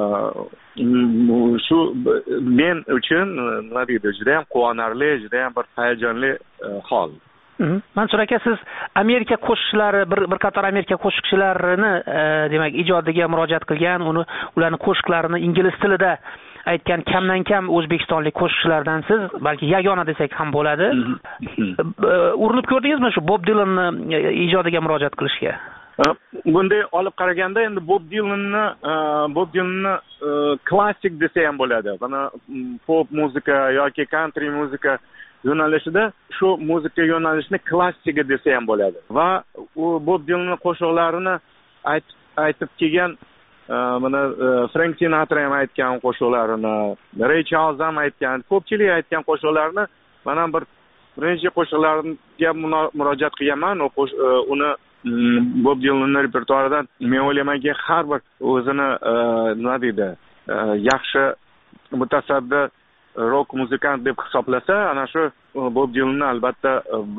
shu men uchun nima deydi, juda ham quvonarli, juda ham bir hayajonli hol. Mansur aka, siz Amerika qo'shiqchilari, bir bir qator Amerika qo'shiqchilarini demak ijodiga murojaat qilgan, uni ularning qo'shiqlarini ingliz tilida aytgan kamdan kam o'zbekistonlik qo'shiqchilardan siz balki yagona desak ham bo'ladi. Urinib ko'rdingizmi shu Bob Dylanni ijodiga murojaat qilishga? Bunday olib qaraganda endi Bob Dylanni Bob Dylanni klassik desa ham bo'ladi. Mana pop muzika yoki country muzika yo'nalishida shu muzika yo'nalishini klassika desa ham bo'ladi. Va u Bob Dylanning qo'shiqlarini aytib aytib kelgan, mana Frank Sinatra ham aytgan qo'shiqlarini, Ray Charles ham aytgan, ko'pchilik aytgan qo'shiqlarini mana bir birinchi qo'shiqlarga murojaat qilganman. Uni Bob Dylanning repertuaridan men o'ylaymanki, har bir o'zini nima deydi, yaxshi mutasaddi rock muzikant deb hisoblasa, ana shu Bob Dylanni albatta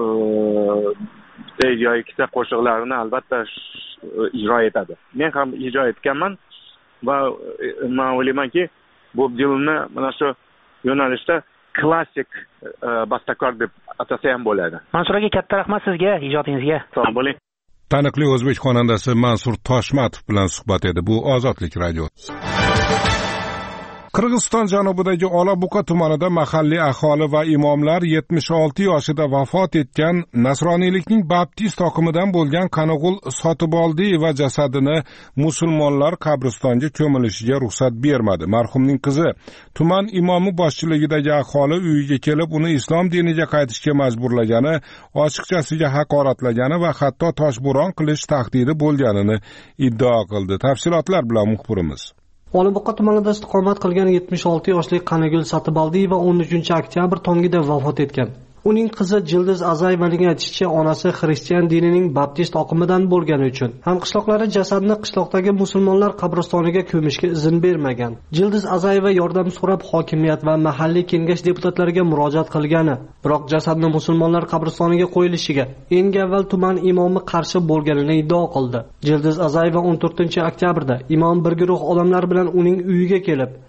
bitta yoki ikkita qo'shiqlarini albatta ijro etadi. Men ham ijro etganman va men o'ylaymanki, Bob Dylanni mana shu yo'nalishda klassik bastakor deb atasa ham bo'ladi. Mansur aka, katta rahmat sizga, ijodingizga. Sog' bo'ling. Taniqli o'zbek xonandasi Mansur Toshmatov bilan suhbat edi. Bu Ozodlik radio. Qirg'iziston janubidagi Olabuqa tumanida mahalliy aholi va imomlar yetmish olti yoshida vafot etgan nasroniylikning baptist oqimidan bo'lgan Qanig'ul Sotiboldiyeva jasadini musulmonlar qabristonga ko'milishiga ruxsat bermadi. Marhumning qizi tuman imomi boshchiligidagi aholi uyiga kelib, uni islom diniga qaytishga majburlagani, ochiqchasiga haqoratlagani va hatto toshbo'ron qilish tahdidi bo'lganini iddao qildi. Tafsilotlar bilan muxbirimiz. Olabuqa tumanida istiqomat qilgan yetmish olti yoshli Qanigul Sotiboldiyeva o'n uchinchi oktyabr tongida vafot etgan. Uning qizi Jildiz Azayevaning aytishicha, onasi xristian dinining baptist oqimidan bo'lgani uchun hamqishloqlari jasadni qishloqdagi musulmonlar qabristoniga ko'mishga izn bermagan. Jildiz Azayeva yordam so'rab hokimiyat va mahalliy kengash deputatlariga murojaat qilgani, biroq jasadni musulmonlar qabristoniga qo'yilishiga eng avval tuman imomi qarshi bo'lganini iddao qildi. Jildiz Azayeva o'n to'rtinchi oktyabrda imom bir guruh odamlar bilan uning uyiga kelib,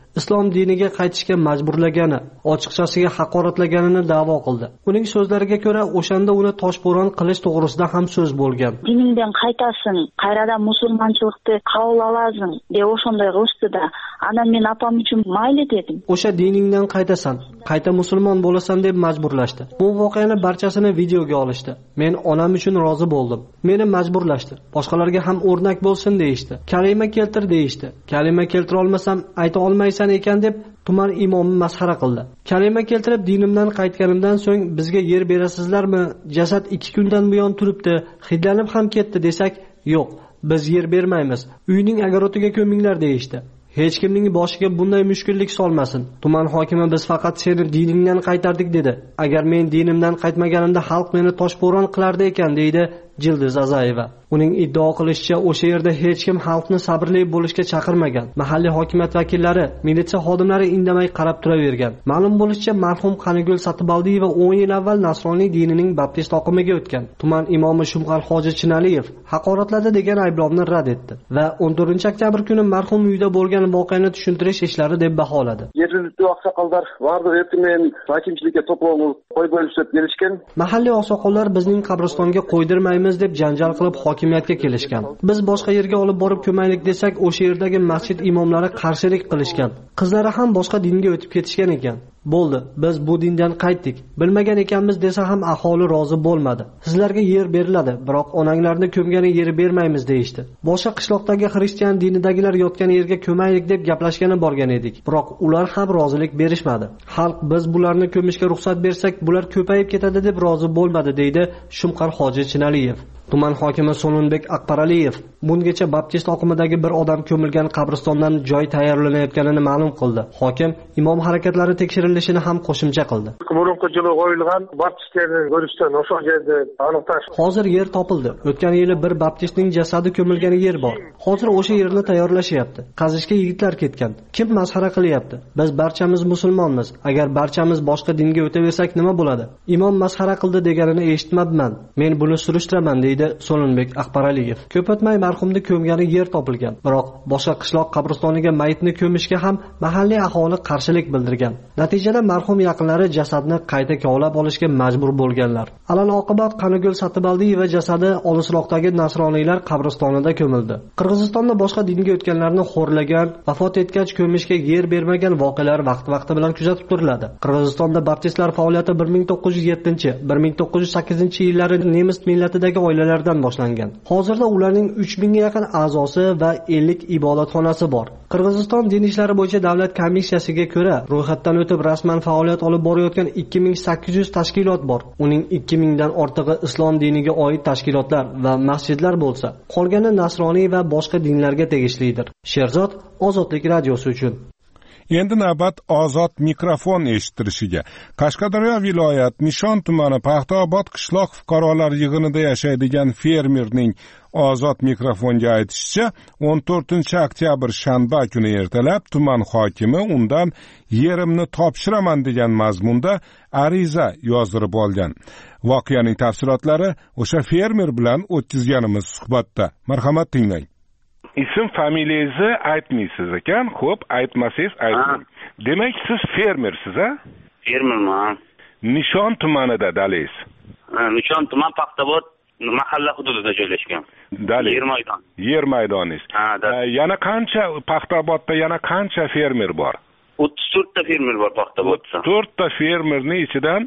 islom diniga qaytishga majburlagani, ochiqchasiga haqoratlaganini da'vo qildi. Uning so'zlariga ko'ra, o'shanda uni toshbo'ron qilish to'g'risida ham so'z bo'lgan. Diningdan qaytasin, qayradan musulmonchilikni qabul olasың deb o'shanday qilishdi-da, ana men opam uchun mayli dedim. O'sha diningdan qaytasan, qayta musulmon bo'lasan deb majburlashdi. Bu voqeani barchasini videoga olishdi. Men onam uchun rozi bo'ldim. Meni majburlashdi. Boshqalarga ham o'rnak bo'lsin deyishdi. Kalima keltir deyishdi. Kalima keltira olmasam ayta olmaysan ekan deb tuman imomi masxara qildi. Kalima keltirib dinimdan qaytganimdan so'ng bizga yer berasizlarmi? Jasad ikki kundan buyon turibdi, hidlanib ham ketdi desak, yo'q, biz yer bermaymiz. Uyning agarotiga ko'minglar deyishdi. Hech kimning boshiga bunday mushkullik solmasin. Tuman hokimi biz faqat seni diningdan qaytardik dedi. Agar men dinimdan qaytmaganimda xalq meni toshbo'ron qilardi ekan deydi Jildiz Azayeva. Uning iddao qilishicha, o'sha yerda hech kim xalqni sabrli bo'lishga chaqirmagan. Mahalliy hokimiyat vakillari, militsiya xodimlari indamay qarab turavergan. Ma'lum bo'lishicha, marhum Qanigul Satibaldiyeva o'n yil avval nasroniy dinining baptist oqimiga o'tgan. Tuman imomi Shumqal Hoji Chinaliyev haqoratladi degan ayblovni rad etdi va o'n to'rtinchi oktyabr kuni marhum uyda bo'lgan voqeani tushuntirish ishlari deb baholadi. Yerlikli oqsoqollar vardı, ertmen hokimchilikka to'planib qo'y bo'lishib kelishgan. Mahalliy oqsoqollar bizning qabristonga qo'ydirmaymiz deb janjal qilib hokimiyatga kelishgan. Biz boshqa yerga olib borib ko'maylik desak, o'sha yerdagi masjid imomlari qarshilik qilishgan. Qizlari ham boshqa dinga o'tib ketishgan ekan. Bo'ldi, biz bu dindan qaytdik. Bilmagan ekanmiz desa ham aholi rozi bo'lmadi. Sizlarga yer beriladi, biroq onanglarni ko'mgani yer bermaymiz deyishdi. Boshqa qishloqdagi xristian dinidagilar yotgan yerga ko'maylik deb gaplashgani borgan edik, biroq ular ham rozilik berishmadi. Xalq biz bularni ko'mishga ruxsat bersak, bular ko'payib ketadi deb rozi bo'lmadi deydi Shumqar Hoji Chinaliyev. Tuman hokimi Sonunbek Akbaraliyev bungacha baptist oqimidagi bir odam ko'milgan qabristondan joy tayyorlanayotganini ma'lum qildi. Hokim imom harakatlari tekshirilishini ham qo'shimcha qildi. Burunqi yili qo'yilgan baptistlarning go'rishdan o'sha yerda aniqlash. Hozir yer topildi. O'tgan yili bir baptistning jasadi ko'milgan yer bor. Hozir o'sha yerni tayyorlashyapti. Qazishga yigitlar ketgan. Kim masxara qilyapti? Biz barchamiz musulmonmiz. Agar barchamiz boshqa dinga o'taversak nima bo'ladi? Imom masxara qildi deganini eshitmabman. Men buni surishtiraman deydi Sonunbek Akbaraliyev. Ko'p o'tmay marhumni ko'mgani yer topilgan. Biroq boshqa qishloq qabristoniga mayitni ko'mishga ham mahalliy aholi qarshilik bildirgan. Natijada marhum yaqinlari jasadni qayta kovlab olishga majbur bo'lganlar. Alal oqibat Qanigul Satibaldiyeva jasadi Olisroqdagi nasroniylar qabristonida ko'mildi. Qirg'izistonda boshqa dinga o'tganlarni xo'rlagan, vafot etgach ko'mishga yer bermagan voqealar vaqt-vaqti bilan kuzatib turiladi. Qirg'izistonda baptistlar faoliyati bir ming to'qqiz yuz yettinchi - bir ming to'qqiz yuz sakkizinchi yillarda nemis millatidagi oilalardan boshlangan. Hozirda ularning uch mingga yaqin a'zosi va ellik ibodatxonasi bor. Qirg'iziston din ishlari bo'yicha davlat komissiyasiga ko'ra, ro'yxatdan o'tib rasman faoliyat olib borayotgan ikki ming sakkiz yuz tashkilot bor. Uning ikki mingdan ortig'i islom diniga oid tashkilotlar va masjidlar bo'lsa, qolgani nasroniy va boshqa dinlarga tegishlidir. Sherzod, Ozodlik radiosi uchun. Endi navbat ozod mikrofon eshittirishiga. Qashqadaryo viloyat Nishon tumani Paxtaobod qishloq fuqarolar yig'inida yashaydigan fermerning ozod mikrofonga aytishicha, o'n to'rtinchi oktyabr shanba kuni ertalab tuman hokimi undan yerimni topshiraman degan mazmunda ariza yozdirib olgan. Voqeaning tafsilotlari o'sha fermer bilan o'tkazganimiz suhbatda. Marhamat tinglang. Ism familiyangizni aytmaysiz ekan, xo'p, aytmasangiz ayting. Demak, siz fermersiz, a? Fermerman. Nishon tumanida dalingiz. Ha, Nishon tuman Paxtaobod mahalla hududida joylashgan. Dalil. Yer maydon. Yer maydoningiz. Ha, yana qancha Paxtaobodda yana qancha fermer bor? o'ttiz to'rtta fermer bor Paxtaobodda. to'rtta fermerning ichidan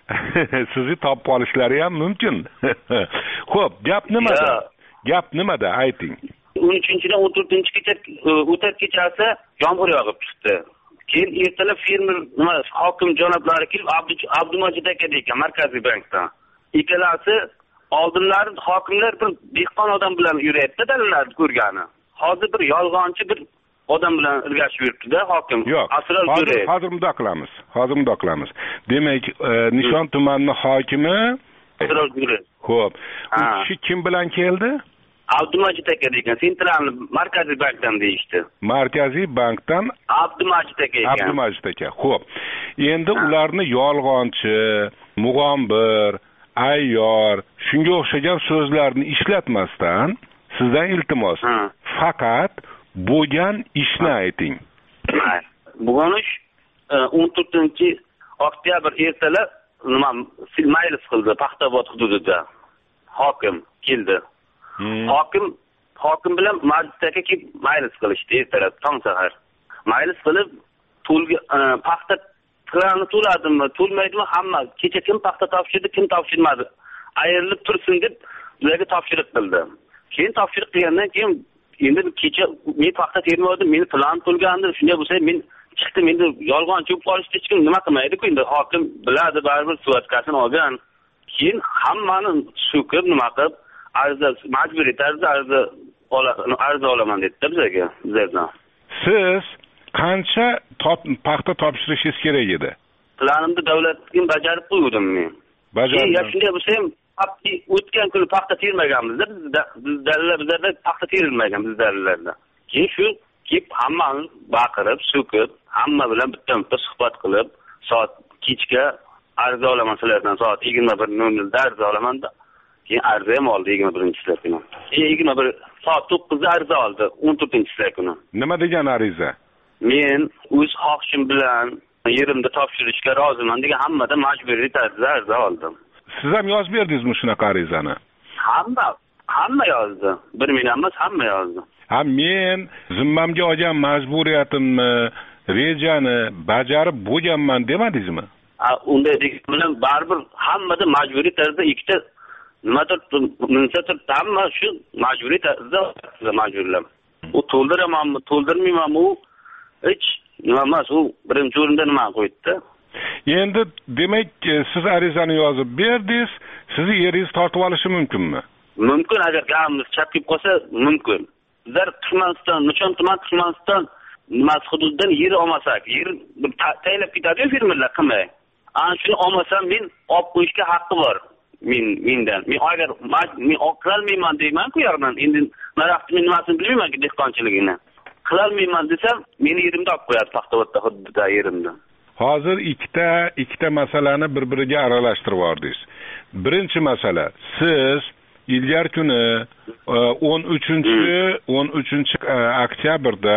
sizni topib olishlari ham mumkin. Xo'p, gap nimada? Gap nimada ayting. o'n uchinchidan o'n to'rtinchi kecha o'tar kechasi yomg'ir yog'ib chiqdi. Keyin ertalab fermer nima hokim janoblari kelib Abdumajid aka ekan Markaziy bankdan. Ikkalasi oldinlari hokimlar bir dehqon odam bilan yurayapti dalillarni ko'rgani. Hozir bir yolg'onchi bir odam bilan ilgashib yuribdi-da hokim. Asral ko'rayapti. Hozir mundoq qilamiz. Hozir mundoq qilamiz. Demak, Nishon tumanining hokimi Asral ko'rayapti. Xo'p. U kishi kim bilan keldi? Abdumajid aka degan, Sentral Markaziy bankdan deyishdi. Markaziy bankdan Abdumajid aka ekan. Abdumajid aka. Xo'p. Endi ularni yolg'onchi, mug'ombir, ayyor, shunga o'xshagan so'zlarni ishlatmasdan sizdan iltimos, faqat bo'lgan ishni ayting. bugun o'n to'rtinchi oktyabr ertalab nima majlis qildi Paxtabod hududida. Hokim keldi. Hokim hokim bilan majlisga kelib majlis qilishdi ertalab tong sahar. Majlis qilib to'lga paxta krani to'ladimi, to'lmaydimi hamma kecha kim paxta topshirdi, kim topshirmadi. Ayrilib tursin deb ularga topshiriq qildi. Keyin topshiriq qilgandan keyin endi kecha men paxta termadim, meni plan to'lgandim. Shunday bo'lsa men chiqdim, endi yolg'onchi bo'lib qolishdi, hech kim nima qilmaydi-ku, endi hokim biladi, baribir suvatkasini olgan. Keyin hammani so'kib nima qilib, arza majburiy tarzda arza arza olaman dedi bizga, bizdan. Siz qancha paxta topshirishingiz kerak edi? Planimni davlatga bajarib qo'ydim men. Bajardim. Ya shunday bo'lsa ham o'tgan kuni paxta termaganmiz-da, biz dalillar bizlarda paxta terilmagan biz dalillarda. Keyin shu kelib hammani baqirib, so'kib, hamma bilan bitta-bitta suhbat qilib, soat kechga arza olaman sizlardan, soat yigirma bir nol nol da arza olaman-da. Keyin arza ham oldi yigirma birinchi kuni. yigirma bir soat to'qqizda arza oldi o'n to'rtinchi kuni. Nima degan ariza? Men o'z xohishim bilan yerimda topshirishga roziman degan hammadan majburiy tarzda arza oldim. Siz ham yozib berdingizmi shunaqa arizani? Hamma, hamma yozdi. Bir men emas, hamma yozdi. Ha, men zimmamga olgan majburiyatimni, rejani bajarib bo'lganman demadingizmi? Ha, unday bilan baribir hammada majburiy tarzda ikkita nimadir minsa turibdi, hamma shu majburiy tarzda majburlam. U to'ldiramanmi, to'ldirmaymanmi, u hech nima emas, u birinchi o'rinda nima qo'ydi-da. Endi demak, siz arizani yozib berdingiz, sizni yeringiz tortib olishi mumkinmi? Mumkin, agar gamimiz chap kelib qolsa mumkin. Bizlar Turkmaniston, Nishon tuman Turkmaniston nimasi hududidan yer olmasak, yer taylab ketadi fermerlar qilmay. Ana shuni olmasam men olib qo'yishga haqqi bor. Men mendan. Men agar men qilolmayman deyman-ku yo'qman. Endi narxni men nimasini bilmayman-ku dehqonchiligini. Qilolmayman desam, meni yerimda olib qo'yadi Paxtavodda hududida yerimda. Hozir ikkita ikkita masalani bir-biriga aralashtirib yordingiz. Birinchi masala, siz ilgari kuni o'n uchinchi oktyabrda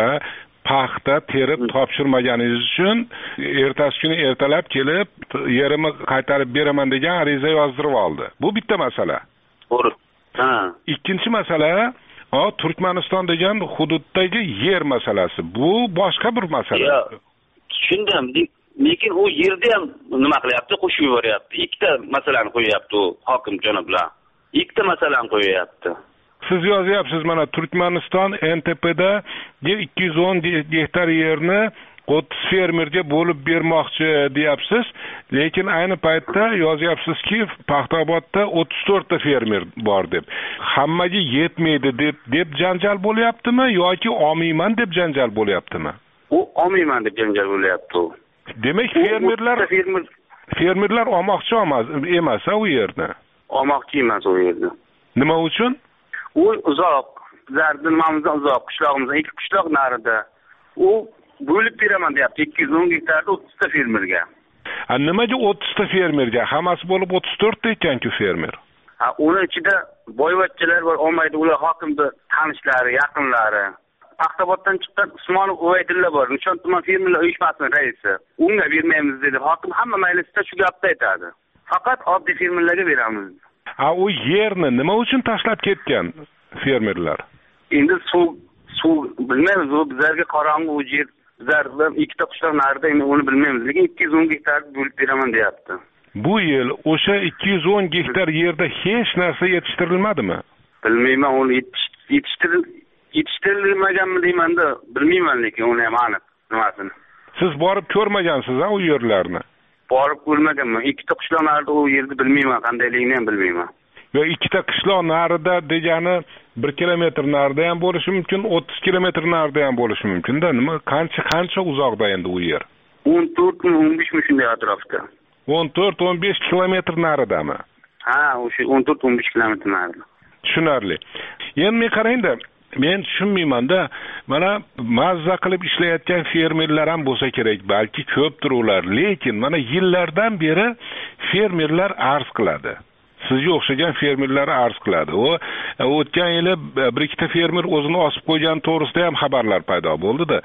paxta terib topshirmaganingiz uchun ertasi kuni ertalab kelib yerimni qaytarib beraman degan ariza yozdirib oldi. Bu bitta masala. To'g'ri. Ha. Ikkinchi masala, o Turkmaniston degan hududdagi yer masalasi. Bu boshqa bir masala. Yo'q. Tushundim. Lekin u yerda ham nima qilyapti, qo'shib yuboryapti. Ikkita masalani qo'yapti u hokim janoblar. Ikkita masalani qo'yapti. Siz yozyapsiz, mana Turkmaniston N T P'da ikki yuz o'n gektar yerni o'ttiz fermerga bo'lib bermoqchi deyapsiz, lekin ayni paytda yozyapsizki, Paxtabodda o'ttiz to'rt ta fermer bor deb. Hammaga yetmaydi deb deb janjal bo'lyaptimi yoki olmayman deb janjal bo'lyaptimi? U olmayman deb janjal bo'lyapti. Demak, fermerlar fermer fermerlar olmoqchi emas u yerni. Olmoqchi emas u yerni. Nima uchun? U uzoq, bizlarning nimamizdan uzoq, qishlog'imizdan ikki qishloq narida. U bo'lib beraman deyapti ikki yuz o'n gektarda o'ttiz ta fermerga. Ha, nimaga o'ttiz ta fermerga? Hammasi bo'lib o'ttiz to'rt ta ekan-ku fermer. Ha, uning ichida boyvachchalar bor, olmaydi, ular hokimning tanishlari, yaqinlari. Paxtaboddan chiqqan Usmonov Uvaydilla bor, Nishon tuman fermerlar uyushmasining raisi. Unga bermaymiz dedi. Hokim hamma majlisda shu gapni aytadi. Faqat oddiy fermerlarga beramiz. Ha, u yerni nima uchun tashlab ketgan fermerlar? Endi suv suv bilmaymiz, u bizlarga qorong'u u yer, bizlar ikkita qishloq narida, endi uni bilmaymiz, lekin ikki yuz o'n gektar bo'lib beraman deyapti. Bu yil o'sha ikki yuz o'n gektar yerda hech narsa yetishtirilmadimi? Bilmayman, uni yetishtiril yetishtirilmaganmi deyman-da, bilmayman, lekin uni ham aniq nimasini. Siz borib ko'rmagansiz-a u yerlarni? Borib ko'rmaganman. Ikkita qishloq narida u yerni bilmayman, qandayligini ham bilmayman. Yo, ikkita qishloq narida degani bir kilometr narida ham bo'lishi mumkin, o'ttiz kilometr narida ham bo'lishi mumkin-da. Nima, qancha qancha uzoqda endi u yer? o'n to'rt o'n besh shunday atrofda. o'n to'rt o'n besh kilometr naridami? Ha, o'sha o'n to'rt o'n besh kilometr narida. Tushunarli. Endi men qarang-da, men tushunmayman-da, mana mazza qilib ishlayotgan fermerlar ham bo'lsa kerak, balki ko'pdir ular, lekin mana yillardan beri fermerlar arz qiladi. Sizga o'xshagan fermerlar arz qiladi. U o'tgan yili bir ikkita fermer o'zini osib qo'ygani to'g'risida ham xabarlar paydo bo'ldida.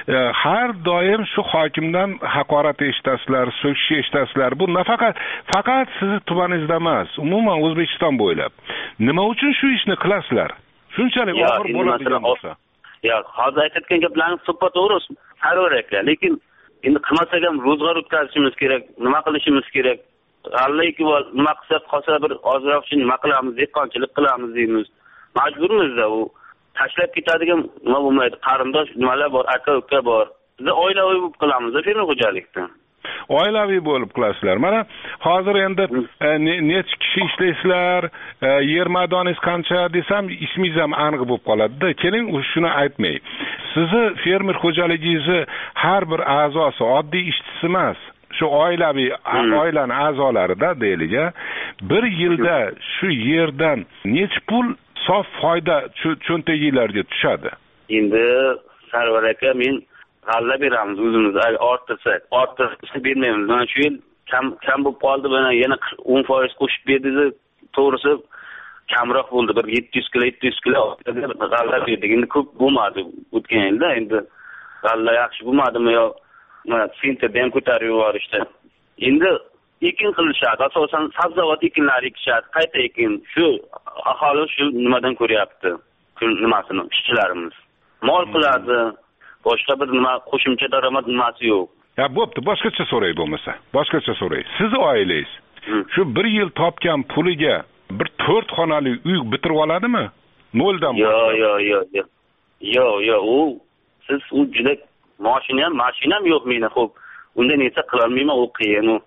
Har doim shu hokimdan haqorat eshitasizlar, so'kish eshitasizlar. Bu nafaqat faqat sizni tumaningizda emas, umuman O'zbekiston bo'ylab. Nima uchun shu ishni qilasizlar? Shunchalik og'ir bo'ladigan bo'lsa. Yo'q, hozir aytayotgan gaplaringiz super to'g'ri, zarur ekan, lekin endi qilmasak ham ro'zg'or o'tkazishimiz kerak, nima qilishimiz kerak? Allayki nima qilsak qolsa bir ozroqchi nima qilamiz, dehqonchilik qilamiz deymiz. Majburmizda u tashlab ketadigan nima bo'lmaydi, qarindosh nimalar bor, aka-uka bor. Biz oilaviy bo'lib qilamiz, fermer xo'jalikda. Oilaviy bo'lib qilasizlar. Mana hozir endi necha kishi ishlaysizlar, yer maydonıngiz qancha desam, ismingiz ham aniq bo'lib qoladi-da. Keling, shuni aytmay. Sizni fermer xo'jaligingizni har bir a'zosi oddiy ishchisi emas, shu oilaviy oilaning a'zolarida deylik, bir yilda shu yerdan necha pul sof foyda cho'ntagingizlarga tushadi? Endi Sarvar aka, men g'alla beramiz o'zimiz, orttirsak, orttirsa bermaymiz. Mana shu yil kam kam bo'lib qoldi, mana yana o'n foiz qo'shib berdingiz, to'g'risi kamroq bo'ldi. Bir yetti yuz kilo, yetti yuz kilo g'alla berdik. Endi ko'p bo'lmadi o'tgan yilda. Endi g'alla yaxshi bo'lmadimi yo mana sentrda ham ko'tarib yuborishdi. Endi ekin qilishadi, asosan sabzavot ekinlari ekishadi, qayta ekin. Shu aholi shu nimadan ko'ryapti. Kun nimasini, ishchilarimiz mol qiladi. Boshqa bir nima qo'shimcha daromad nimasi yo'q. Ya bo'pti, boshqacha so'ray bo'lmasa. Boshqacha so'ray. Sizni oilangiz shu bir yil topgan puliga bir to'rt xonali uy bitirib oladimi? Noldan boshlab. Yo'q, yo'q, yo'q, yo'q. Yo'q, yo'q, u siz u juda mashina ham, mashinam yo'q meni, xo'p. Unda nesa qila olmayman, u qiyin u.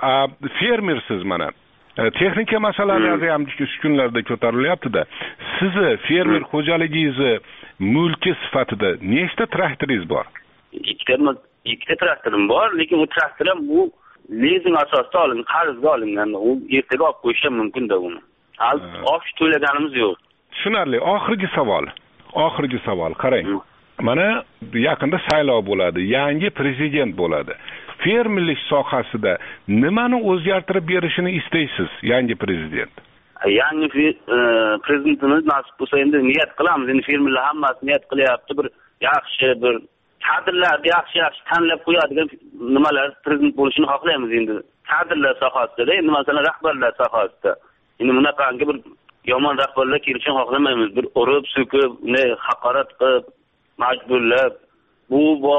Fermersiz mana. Texnika masalalari ham shu kunlarda ko'tarilyapti-da. Sizni fermer xo'jaligingizni mulki sifatida nechta traktoringiz bor? Ikkita ikkita traktorim bor, lekin u traktor ham bu lizing asosida olingan, qarzga olingan. U ertaga olib qo'yish ham mumkin-da uni. Hal osh to'laganimiz yo'q. Tushunarli. Oxirgi savol. Oxirgi savol, qarang. Mana yaqinda saylov bo'ladi, yangi prezident bo'ladi. Fermerlik sohasida nimani o'zgartirib berishini istaysiz, yangi prezident? Yangi prezidentimiz nasib bo'lsa endi niyat qilamiz. Endi fermerlar hammasi niyat qilyapti, bir yaxshi bir kadrlarni yaxshi yaxshi tanlab qo'yadigan nimalar prezident bo'lishini xohlaymiz endi. Kadrlar sohasida, endi masalan rahbarlar sohasida. Endi bunaqangi bir yomon rahbarlar kelishini xohlamaymiz. Bir urib, so'kib, uni haqorat qilib, majburlab, bu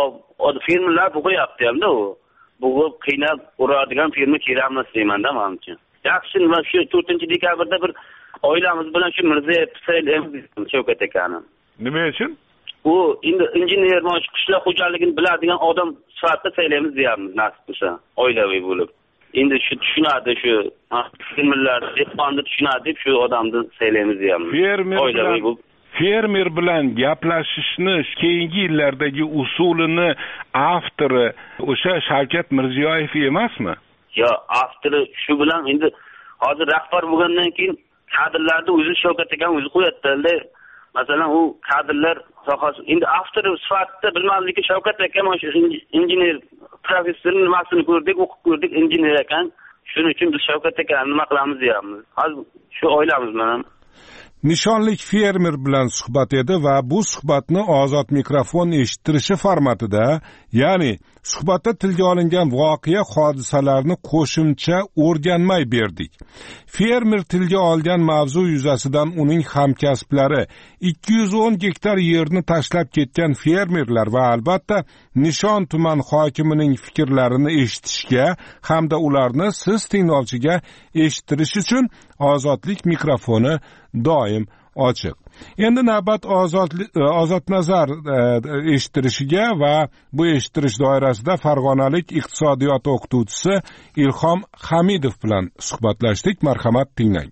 bu fermerlar bu qo'yapti hamda u. Bu qiynab uradigan fermer kerak emas deyman-da menimcha. Yaxshi, nima shu to'rtinchi dekabrda bir oilamiz bilan shu Mirzayev saylaymiz Shavkat akani. Nima uchun? U endi injener, mana shu qishloq xo'jaligini biladigan odam sifatida saylaymiz deyapmiz, nasib bo'lsa, oilaviy bo'lib. Endi shu tushunadi, shu fermerlar, dehqonni tushunadi deb shu odamni saylaymiz deyapmiz. Oilaviy bo'lib. Fermer bilan gaplashishni keyingi yillardagi usulini avtori o'sha Shavkat Mirziyoyev emasmi? Yo, avtori shu bilan endi hozir rahbar bo'lgandan keyin kadrlarni o'zi Shavkat ekan o'zi qo'yadi. Masalan, u kadrlar sohasi endi avtori sifatida bilmasligi Shavkat ekan, mana shu injener professorning nimasini ko'rdik, o'qib ko'rdik, injener ekan. Shuning uchun biz Shavkat ekan nima qilamiz deyapmiz. Hozir shu oilamiz bilan Nishonlik fermer bilan suhbat edi va bu suhbatni ozod mikrofon eshittirishi formatida, ya'ni suhbatda tilga olingan voqea hodisalarni qo'shimcha o'rganmay berdik. Fermer tilga olgan mavzu yuzasidan uning hamkasblari, ikki yuz o'n gektar yerni tashlab ketgan fermerlar va albatta Nishon tuman hokimining fikrlarini eshitishga hamda ularni siz tinglovchiga eshittirish uchun ozodlik mikrofoni doim ochiq. Endi navbat ozod ozod nazar eshittirishiga va bu eshittirish doirasida farg'onalik iqtisodiyot o'qituvchisi Ilhom Hamidov bilan suhbatlashdik. Marhamat, tinglang.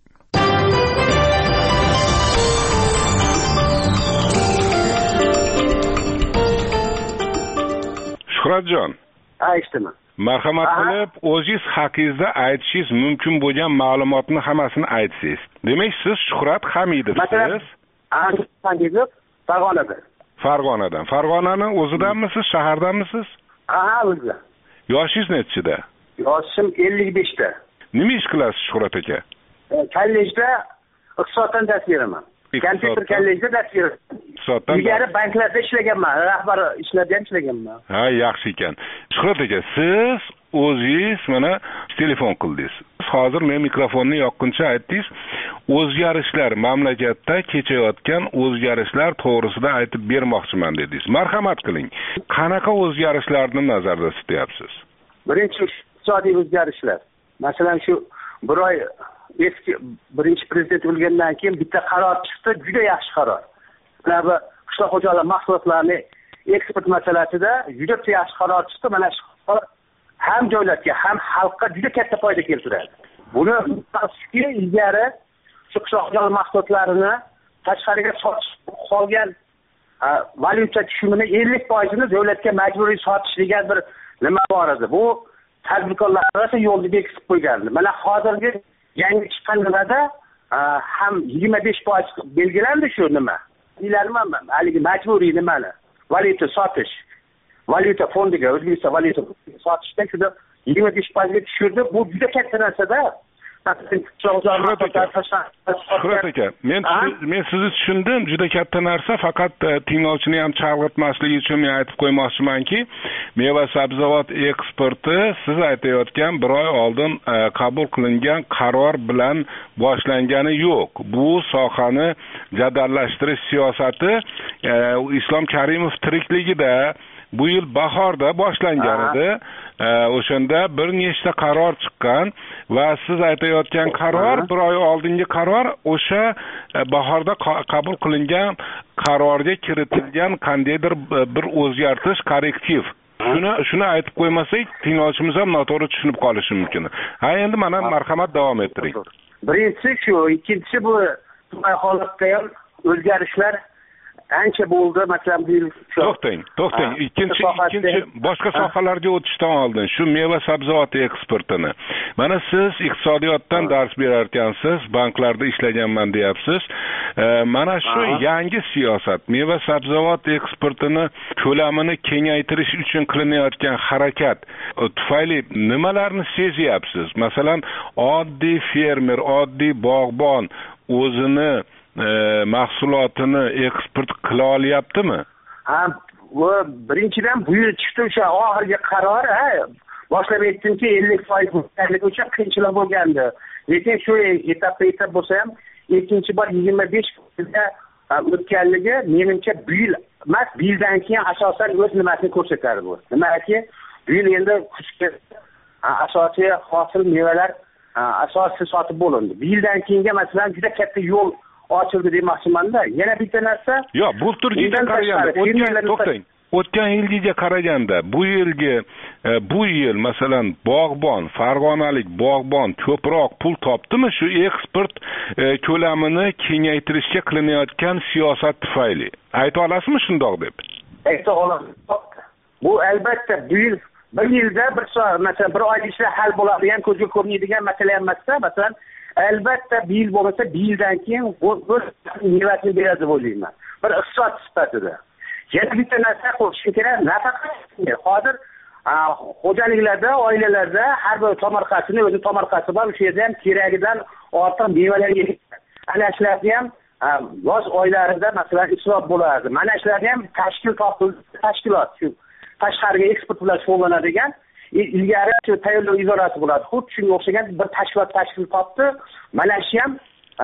Shuhratjon. Aytdimi? Marhamat qilib, o'zingiz haqingizda aytishingiz mumkin bo'lgan ma'lumotni hammasini aytsangiz. Demak, siz Shuhrat Hamidovsiz. Hamidov Farg'onada. Farg'onadan. Farg'onani o'zidanmisiz, shahardanmisiz? Ha, o'zida. Yoshingiz nechida? Yoshim ellik beshda. Nima ish qilasiz, Shuhrat aka? Kollejda iqtisoddan dars beraman. kompyuter kollejida dars berdim. Ilgari banklarda ishlaganman, rahbar ishlarda ham ishlaganman. Ha, yaxshi ekan. Shuhrat aka, siz o'zingiz mana telefon qildingiz. Hozir men mikrofonni yoqquncha aytdingiz, o'zgarishlar mamlakatda kechayotgan o'zgarishlar to'g'risida aytib bermoqchiman dedingiz. Marhamat qiling. Qanaqa o'zgarishlarni nazarda tutyapsiz? Birinchi iqtisodiy o'zgarishlar. Masalan, shu bir oy eski birinchi prezident o'lgandan keyin bitta qaror chiqdi, juda yaxshi qaror. Mana bu qishloq xo'jaligi mahsulotlarini eksport masalasida juda yaxshi qaror chiqdi. Mana shu ham davlatga, ham xalqqa juda katta foyda keltiradi. Buni tasdiqki ilgari shu qishloq xo'jaligi mahsulotlarini tashqariga sotish qolgan valyuta tushumini ellik foiz ni davlatga majburiy sotish degan bir nima bor edi. Bu tadbirkorlar orasida yo'lni bekitib qo'ygandi. Mana hozirgi yangi chiqqan nimada ham yigirma besh foiz belgilandi shu nima. Ilarmi haligi majburiy nimani valyuta sotish. Valyuta fondiga, O'zbekiston valyuta sotishdan shunda yigirma besh foiz ga tushirdi. Bu juda katta narsa-da. Shuhrat aka, men men sizni tushundim, juda katta narsa, faqat tinglovchini ham chalg'itmaslik uchun men aytib qo'ymoqchimanki, meva sabzavot eksporti siz aytayotgan bir oy oldin qabul qilingan qaror bilan boshlangani yo'q. Bu sohani jadallashtirish siyosati Islom Karimov tirikligida bu yil bahorda boshlangan edi. O'shanda bir nechta qaror chiqqan va siz aytayotgan qaror bir oy oldingi qaror o'sha bahorda qabul qilingan qarorga kiritilgan qandaydir bir o'zgartirish, korrektiv. Shuni shuni aytib qo'ymasak, tinglovchimiz ham noto'g'ri tushunib qolishi mumkin. Ha, endi mana marhamat davom ettiring. Birinchisi shu, ikkinchisi bu holatda ham o'zgarishlar ancha bo'ldi. Masalan, bu to'xtang, to'xtang. Ikkinchi ikkinchi boshqa sohalarga o'tishdan oldin shu meva sabzavot eksportini. Mana siz iqtisodiyotdan dars berarkansiz, banklarda ishlaganman deyapsiz. Mana shu yangi siyosat, meva sabzavot eksportini ko'lamini kengaytirish uchun qilinayotgan harakat tufayli nimalarni sezyapsiz? Masalan, oddiy fermer, oddiy bog'bon o'zini mahsulotini eksport qila olyaptimi? Ha, bu birinchidan bu yil chiqdi o'sha oxirgi qaror, ha, boshlab aytdimki ellik foiz bo'lganligi uchun qiyinchilik bo'lgandi. Lekin shu etapda etap bo'lsa ham ikkinchi bor yigirma besh foizga o'tganligi menimcha bu yil emas, bu yildan keyin asosan o'z nimasini ko'rsatadi bu. Nimaki, bu yil endi asosiy hosil mevalar asosiy sotib bo'lindi. Bu yildan keyinga masalan juda katta yo'l ochildi demoqchiman-da. Yana bitta narsa. Yo'q, bu turgiga qaraganda, o'tgan to'xtang. O'tgan yilgiga qaraganda bu yilgi bu yil masalan bog'bon, farg'onalik bog'bon ko'proq pul topdimi shu eksport ko'lamini kengaytirishga qilinayotgan siyosat tufayli? Ayta olasizmi shundoq deb? Ayta olaman. Bu albatta bu yil bir yilda bir soat, masalan bir oy ichida hal bo'ladigan, ko'zga ko'rinadigan masala emas-da. Masalan, albatta bir yil bo'lmasa, bir yildan keyin o'z mevasini beradi deb o'ylayman. Bir iqtisod sifatida. Yana bitta narsa qo'shishim kerak, nafaqa. Hozir xo'jaliklarda, oilalarda har bir tomorqasini o'zi tomorqasi bor, o'sha yerda ham keragidan ortiq mevalar yeydi. Ana shularni ham yoz oylarida masalan isrof bo'ladi. Mana shularni ham tashkil topildi, tashkilot shu tashqariga eksport bilan shug'ullanadigan ilgari shu tayyorlov idorasi bo'ladi. Xuddi shunga o'xshagan bir tashkilot tashkil topdi. Mana shu ham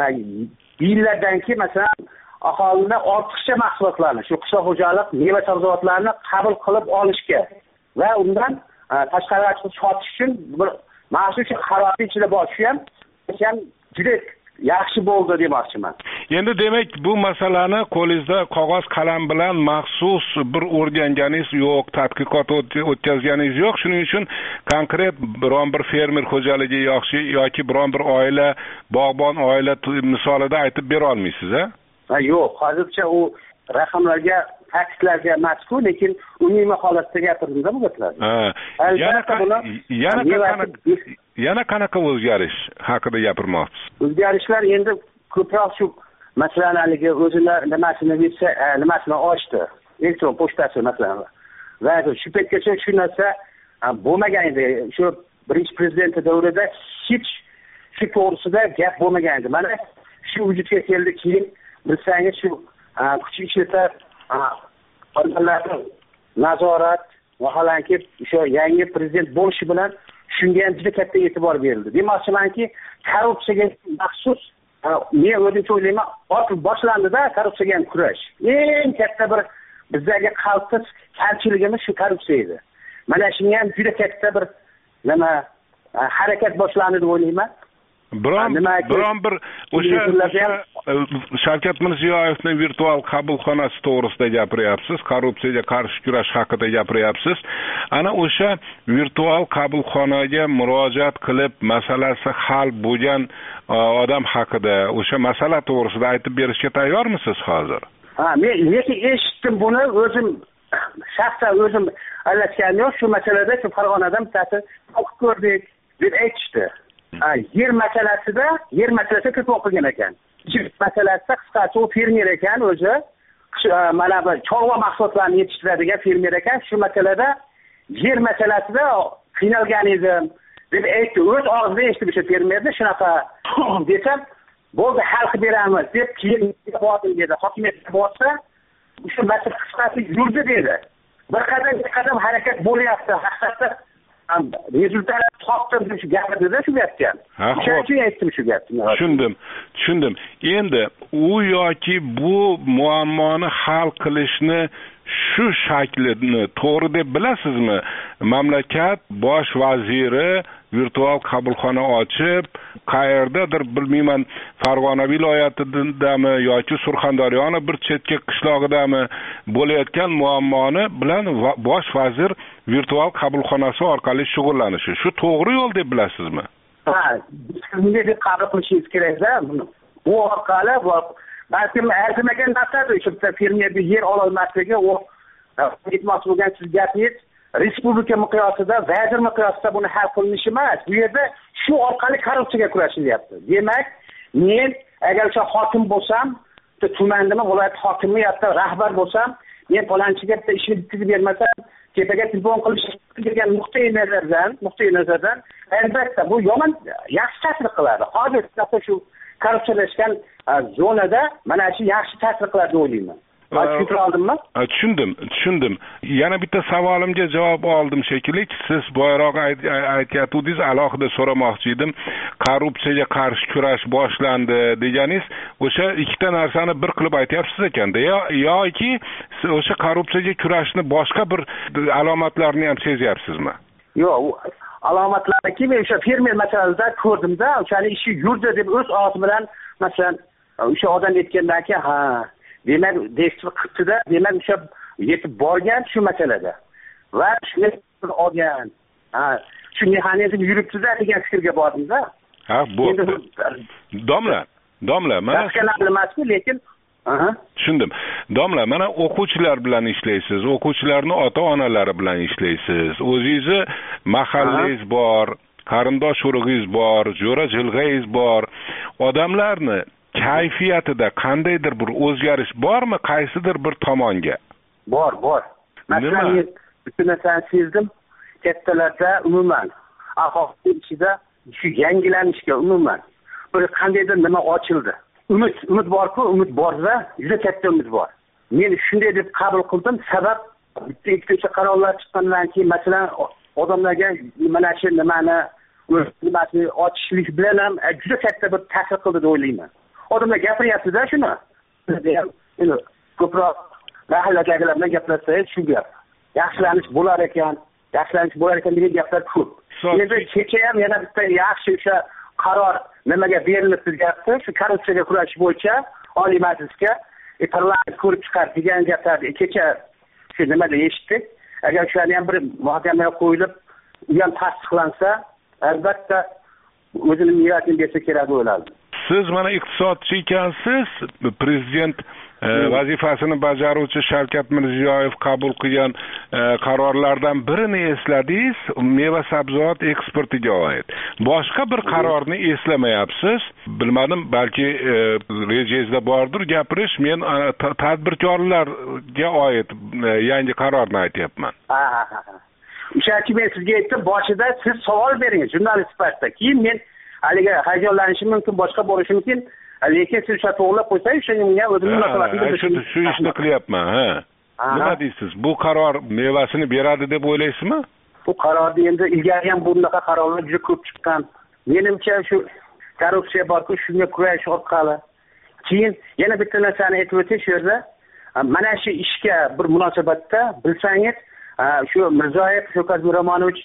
yillardan keyin masalan aholini ortiqcha mahsulotlarni, shu qishloq xo'jalik meva sabzavotlarini qabul qilib olishga va undan tashqariga chiqib sotish uchun bir maxsus qaror ichida bor. Shu ham ham juda yaxshi bo'ldi demoqchiman. Endi demak bu masalani qo'lingizda qog'oz qalam bilan maxsus bir o'rganganingiz yo'q, tadqiqot o'tkazganingiz yo'q. Shuning uchun konkret biron bir fermer xo'jaligi yoki yoki biron bir oila, bog'bon oila misolida aytib bera olmaysiz, ha? Ha, yo'q, hozircha u raqamlarga, faktlarga emas-ku, lekin umumiy holatda gapirdimda bu gaplarni. Ha. Yana yana qanaqa yana qanaqa o'zgarish haqida gapirmoqchisiz? O'zgarishlar endi ko'proq shu masalan haligi o'zini nimasini bersa, nimasini ochdi. Elektron pochtasi masalan. Va shu paytgacha shu narsa bo'lmagan edi. Shu birinchi prezident davrida hech shu to'g'risida gap bo'lmagan edi. Mana shu vujudga keldi keyin bilsangiz shu kuch ishlatar organlarni nazorat vaholanki o'sha yangi prezident bo'lishi bilan shunga ham juda katta e'tibor berildi. Demoqchimanki, korrupsiyaga maxsus men o'zimcha o'ylayman, ortib boshlandida korrupsiyaga ham kurash. Eng katta bir bizdagi qaltis kamchiligimiz shu korrupsiya edi. Mana shunga ham juda katta bir nima harakat boshlandi deb o'ylayman. Biron biron bir o'sha Shavkat Mirziyoyevning virtual qabulxonasi to'g'risida gapiryapsiz, korrupsiyaga qarshi kurash haqida gapiryapsiz. Ana o'sha virtual qabulxonaga murojaat qilib, masalasi hal bo'lgan odam haqida, o'sha masala to'g'risida aytib berishga tayyormisiz hozir? Ha, men lekin eshitdim buni, o'zim shaxsan o'zim aralashganim yo'q, shu masalada shu Farg'onadan bittasi o'qib ko'rdik deb aytishdi. Yer masalasida, yer masalasida ko'p o'qigan ekan. Yer masalasida qisqasi u fermer ekan o'zi, mana bu chorva mahsulotlarini yetishtiradigan fermer ekan. Shu masalada yer masalasida qiynalganizm deb aytdi. O'z og'zidan eshitib o'sha fermerni shunaqa desam, bo'ldi hal qilib beramiz deb keyin bordim dedi. Hokimiyatga borsa, o'sha masala qisqasi yurdi dedi. Bir qadam bir qadam harakat bo'lyapti. Haqiqatda rezultat topdim deb shu gapirdi-da shu gapga. O'shaning aytdim shu gapni. Tushundim, tushundim. Endi u yoki bu muammoni hal qilishni shu shaklini to'g'ri deb bilasizmi? Mamlakat bosh vaziri virtual qabulxona ochib, qayerdadir bilmayman, Farg'ona viloyatidami yoki Surxondaryoning bir chetki qishlog'idami bo'layotgan muammoni bilan bosh vazir virtual qabulxonasi orqali shug'ullanishi. Shu to'g'ri yo'l deb bilasizmi? Ha, shunday deb qabul qilishingiz kerak-da. Bu orqali balkim arzimagan narsadir. Shu fermerga yer ola olmasligi, u aytmoqchi bo'lgan siz gapingiz respublika miqyosida, vazir miqyosida buni hal qilinishi emas. Bu yerda shu orqali korrupsiyaga kurashilyapti. Demak, men agar o'sha hokim bo'lsam, tumandimi, viloyat hokimi yoki rahbar bo'lsam, men falonchiga bitta ishni bitkazib bermasam, tepaga telefon qilish degan nuqtai nazardan, nuqtai nazardan albatta bu yomon, yaxshi ta'sir qiladi. Hozir shu korrupsiyalashgan zonada mana shu yaxshi ta'sir qiladi deb o'ylayman. Tushundimmi? Tushundim, tushundim. Yana bitta savolimga javob oldim shekilli. Siz boyroq aytayotdingiz, alohida so'ramoqchi edim. Korrupsiyaga qarshi kurash boshlandi deganingiz, o'sha ikkita narsani bir qilib aytyapsiz ekanda. Yoki o'sha korrupsiyaga kurashni boshqa bir alomatlarini ham sezyapsizmi? Yo'q, alomatlarni men o'sha fermer masalasida ko'rdimda, o'shani ishi yurdi deb o'z og'zi bilan, masalan, o'sha odam aytgandan keyin, ha, demak, deyishni qildi-da, demak, o'sha yetib borgan shu masalada. Va shuni olgan. Ha, shu mexanizm yuribdi-da degan fikrga bordim-da. Ha, bu domla, domla, mana bilmasmi, lekin aha, tushundim. Domla, mana o'quvchilar bilan ishlaysiz, o'quvchilarning ota-onalari bilan ishlaysiz. O'zingizni mahallangiz bor, qarindosh urug'ingiz bor, jo'ra jilg'angiz bor. Odamlarni kayfiyatida qandaydir bir o'zgarish bormi, qaysidir bir tomonga? Bor, bor. Masalan, men butun narsani sezdim. Kattalarda umuman aholi ichida shu yangilanishga umuman bir qandaydir nima ochildi. Umid, umid bor-ku, umid bor-da, juda katta umid bor. Men shunday deb qabul qildim, sabab bitta ikkita qarorlar chiqqandan keyin, masalan, odamlarga mana shu nimani o'zini ochishlik bilan ham juda katta bir ta'sir qildi deb o'ylayman. Odamlar gapiryapti-da shuni. Endi ko'proq mahalladagilar bilan gaplashsangiz shu gap. Yaxshilanish bo'lar ekan, yaxshilanish bo'lar ekan degan gaplar ko'p. Endi kecha ham yana bitta yaxshi o'sha qaror nimaga berilib turibdi, shu korrupsiyaga kurash bo'yicha Oliy Majlisga parlament ko'rib chiqar degan gaplarni kecha shu nimada eshitdik. Agar shuni ham bir muhokamaga qo'yilib, u ham tasdiqlansa, albatta o'zini niyatini bersa kerak o'yladim. Siz mana iqtisodchi ekansiz, prezident vazifasini bajaruvchi Shavkat Mirziyoyev qabul qilgan qarorlardan birini esladingiz, meva sabzavot eksportiga oid. Boshqa bir qarorni eslamayapsiz. Bilmadim, balki rejangizda bordir gapirish. Men tadbirkorlarga oid yangi qarorni aytyapman. Ha, ha, ha. O'shachi men sizga aytdim, boshida siz savol bering, jurnalist sifatida. Keyin men haligi hayajonlanishi mumkin, boshqa bo'lishi mumkin. Lekin siz o'sha to'g'rilab qo'ysangiz, o'shanga o'zim munosabatimni bildirishim. Shu ishni qilyapman, ha. Nima deysiz? Bu qaror mevasini beradi deb o'ylaysizmi? Bu qarorni endi ilgari ham bunaqa qarorlar juda ko'p chiqqan. Menimcha shu korrupsiya borku, shunga kurashish orqali. Keyin yana bitta narsani aytib o'tish shu yerda. Mana shu ishga bir munosabatda bilsangiz, shu Mirzoyev Shavkat Miromonovich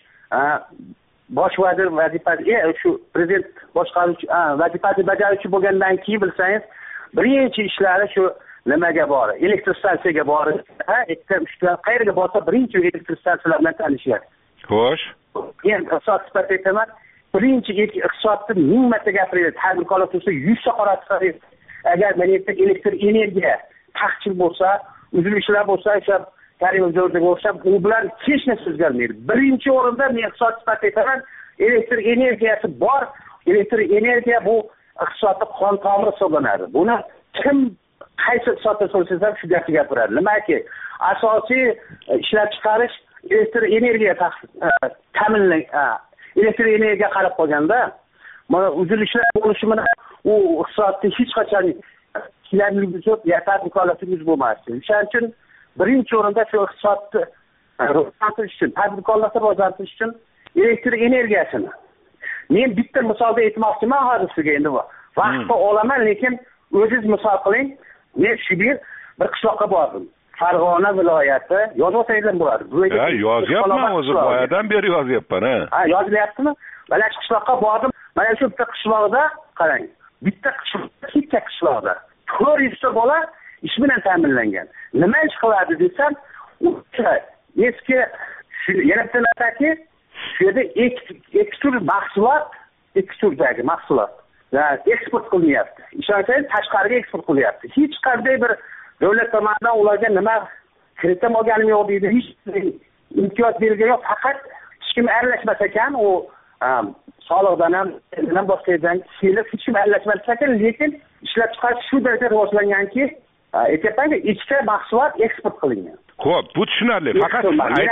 bosh vazir vazifasi, shu prezident boshqaruvchi vazifasini bajaruvchi bo'lgandan keyin bilsangiz, birinchi ishlari shu nimaga bor? Elektr stansiyaga bor. Ha, ikkita uchta qayerga borsa birinchi elektr stansiyalar bilan tanishadi. Xo'sh. Endi iqtisod sifatida aytaman, birinchi iqtisodni ming marta gapiradi. Tadbirkorlar tursa yuzta qoratsa, agar mana yerda elektr energiya taqchil bo'lsa, uzilishlar bo'lsa, o'sha televizorga o'xshab, u bilan hech narsa o'zgarmaydi. Birinchi o'rinda men iqtisod sifatida aytaman, elektr energiyasi bor. Elektr energiya bu iqtisodning qon tomiri hisoblanadi. Buni kim qaysi iqtisodda so'rasa ham shu gapni gapiradi. Nimaki, asosiy ishlab chiqarish elektr energiya ta'minlang, elektr energiya qarab qolganda, mana uzilishlar bo'lishi bilan u iqtisodda hech qachon tilanlik yo'q, tadbirkorlik bo'lmasdi. Shuning uchun birinchi o'rinda shu iqtisodni rivojlantirish uchun, tadbirkorlikni rivojlantirish uchun elektr energiyasini. Men bitta misolda aytmoqchiman hozir sizga, endi vaqtni olaman, lekin o'zingiz misol qiling. Men shu bir bir qishloqqa bordim. Farg'ona viloyati, yozib bo'ladi. Ha, yozyapman, o'zi boyadan beri yozyapman, ha. Ha, yozyaptimi? Mana shu qishloqqa bordim. Mana shu bitta qishloqda qarang. Bitta qishloqda, bitta qishloqda to'rt yuzta bola ish bilan ta'minlangan. Nima ish qiladi desam, o'sha eski yana bitta narsaki, shu yerda eksport mahsulot, eksportdagi mahsulot eksport qilinyapti. Ishonsangiz, tashqariga eksport qilyapti. Hech qanday bir davlat tomonidan ularga nima kiritim olganim yo'q deydi. Hech imtiyoz berilgan yo'q, faqat hech kim aralashmas ekan, u soliqdan ham, ham boshqa yerdan kelib hech kim aralashmas ekan, lekin ishlab chiqarish shu darajada rivojlanganki, aytyapman-ki, ichki mahsulot eksport qilingan. Xo'p, bu tushunarli. Faqat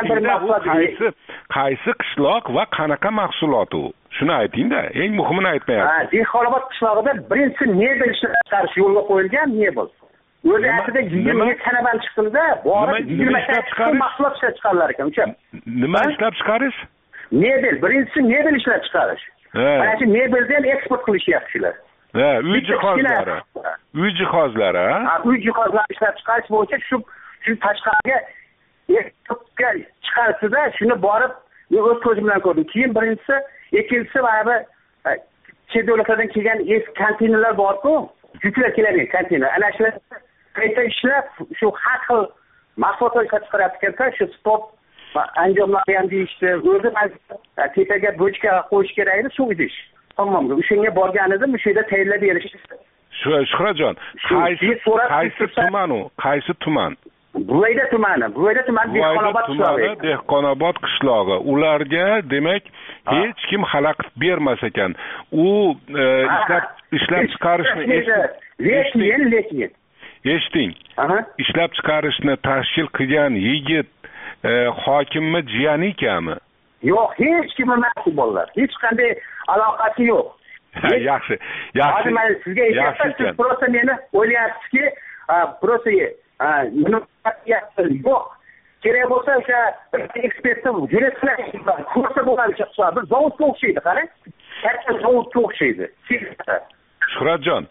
qaysi qaysi qishloq va qanaqa mahsulot u? Shuni ayting-da, eng muhimini aytmayapsiz. Ha, Dehqonobod qishlog'ida birinchi mebel ishlab chiqarish yo'lga qo'yilgan, mebel. O'zi aslida yigirma sanadan chiqdimda, borib yigirma ta mahsulot ishlab chiqarlar ekan, o'sha. Nima ishlab chiqarish? Mebel, birinchi mebel ishlab chiqarish. Mana shu mebeldan eksport qilishyapti shular. Ha, uy jihozlari. Uy jihozlari, ha? Uy jihozlari ishlab chiqarish bo'yicha shu shu tashqariga eksportga chiqarsida, shuni borib o'z ko'zim bilan ko'rdim. Keyin birinchisi, ikkinchisi mana chet davlatlardan kelgan eski konteynerlar bor-ku, yuklar keladi konteyner. Ana shular qayta ishlab, shu har xil mahsulotlar ishlab chiqarayotgan, shu sport anjomlari ham deyishdi. O'zi tepaga bochka qo'yish kerak edi, suv idish. Tamom, o'shanga borganidim, o'sha yerda tayyorlab berishdi. Shuhratjon, qaysi qaysi tuman u? Qaysi tuman? Buvayda tumani, Buvayda tumani Dehqonobod qishlog'i. Dehqonobod qishlog'i. Ularga, demak, hech kim xalaqit bermas ekan. U ishlab ishlab chiqarishni lekin, lekin. Eshiting. Ishlab chiqarishni tashkil qilgan yigit hokimmi, jiyani ekanmi? Yo'q, hech kim emas bolalar. Hech qanday aloqasi yo'q. Yaxshi, yaxshi. Hozir men sizga aytyapman, siz prosta meni o'ylayapsizki, prosta nima yo'q. Kerak bo'lsa o'sha ekspertni juratlar kursa bo'lgan shaxslar bir zavodga o'xshaydi, qarang. Katta zavodga o'xshaydi. Shuhratjon,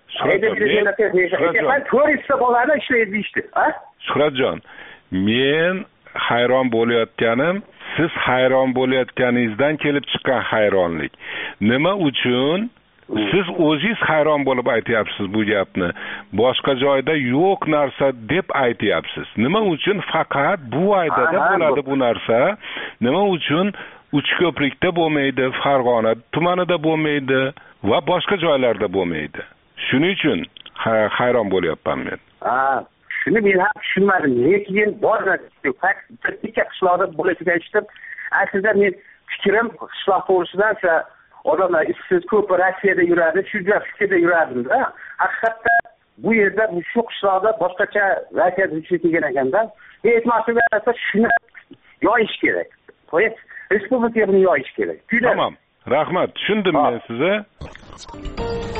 Shuhratjon. To'rtta bolani ishlaydi deydi, ha? Shuhratjon, men hayron bo'layotganim, siz hayron bo'layotganingizdan kelib chiqqan hayronlik. Nima uchun siz o'zingiz hayron bo'lib aytyapsiz bu gapni? Boshqa joyda yo'q narsa deb aytyapsiz. Nima uchun faqat bu aydada bo'ladi bu narsa? Nima uchun Uchko'prikda bo'lmaydi, Farg'ona tumanida bo'lmaydi va boshqa joylarda bo'lmaydi? Shuning uchun hayron bo'lyapman men. Ha, shuni men ham tushunmadim. Lekin bor bitta qishloqda bo'lishini eshitib, aslida men fikrim qishloq to'g'risida o'sha odamlar ishsiz ko'p Rossiyada yuradi, shu fikrda yuradim-da. Haqiqatda bu yerda shu qishloqda boshqacha vaziyat vujudga kelgan ekanda, aytmoqchiman, shuni yoyish kerak. Qo'yib, respublika buni yoyish kerak. Tamam. Rahmat, tushundim men sizni. bo'ladi.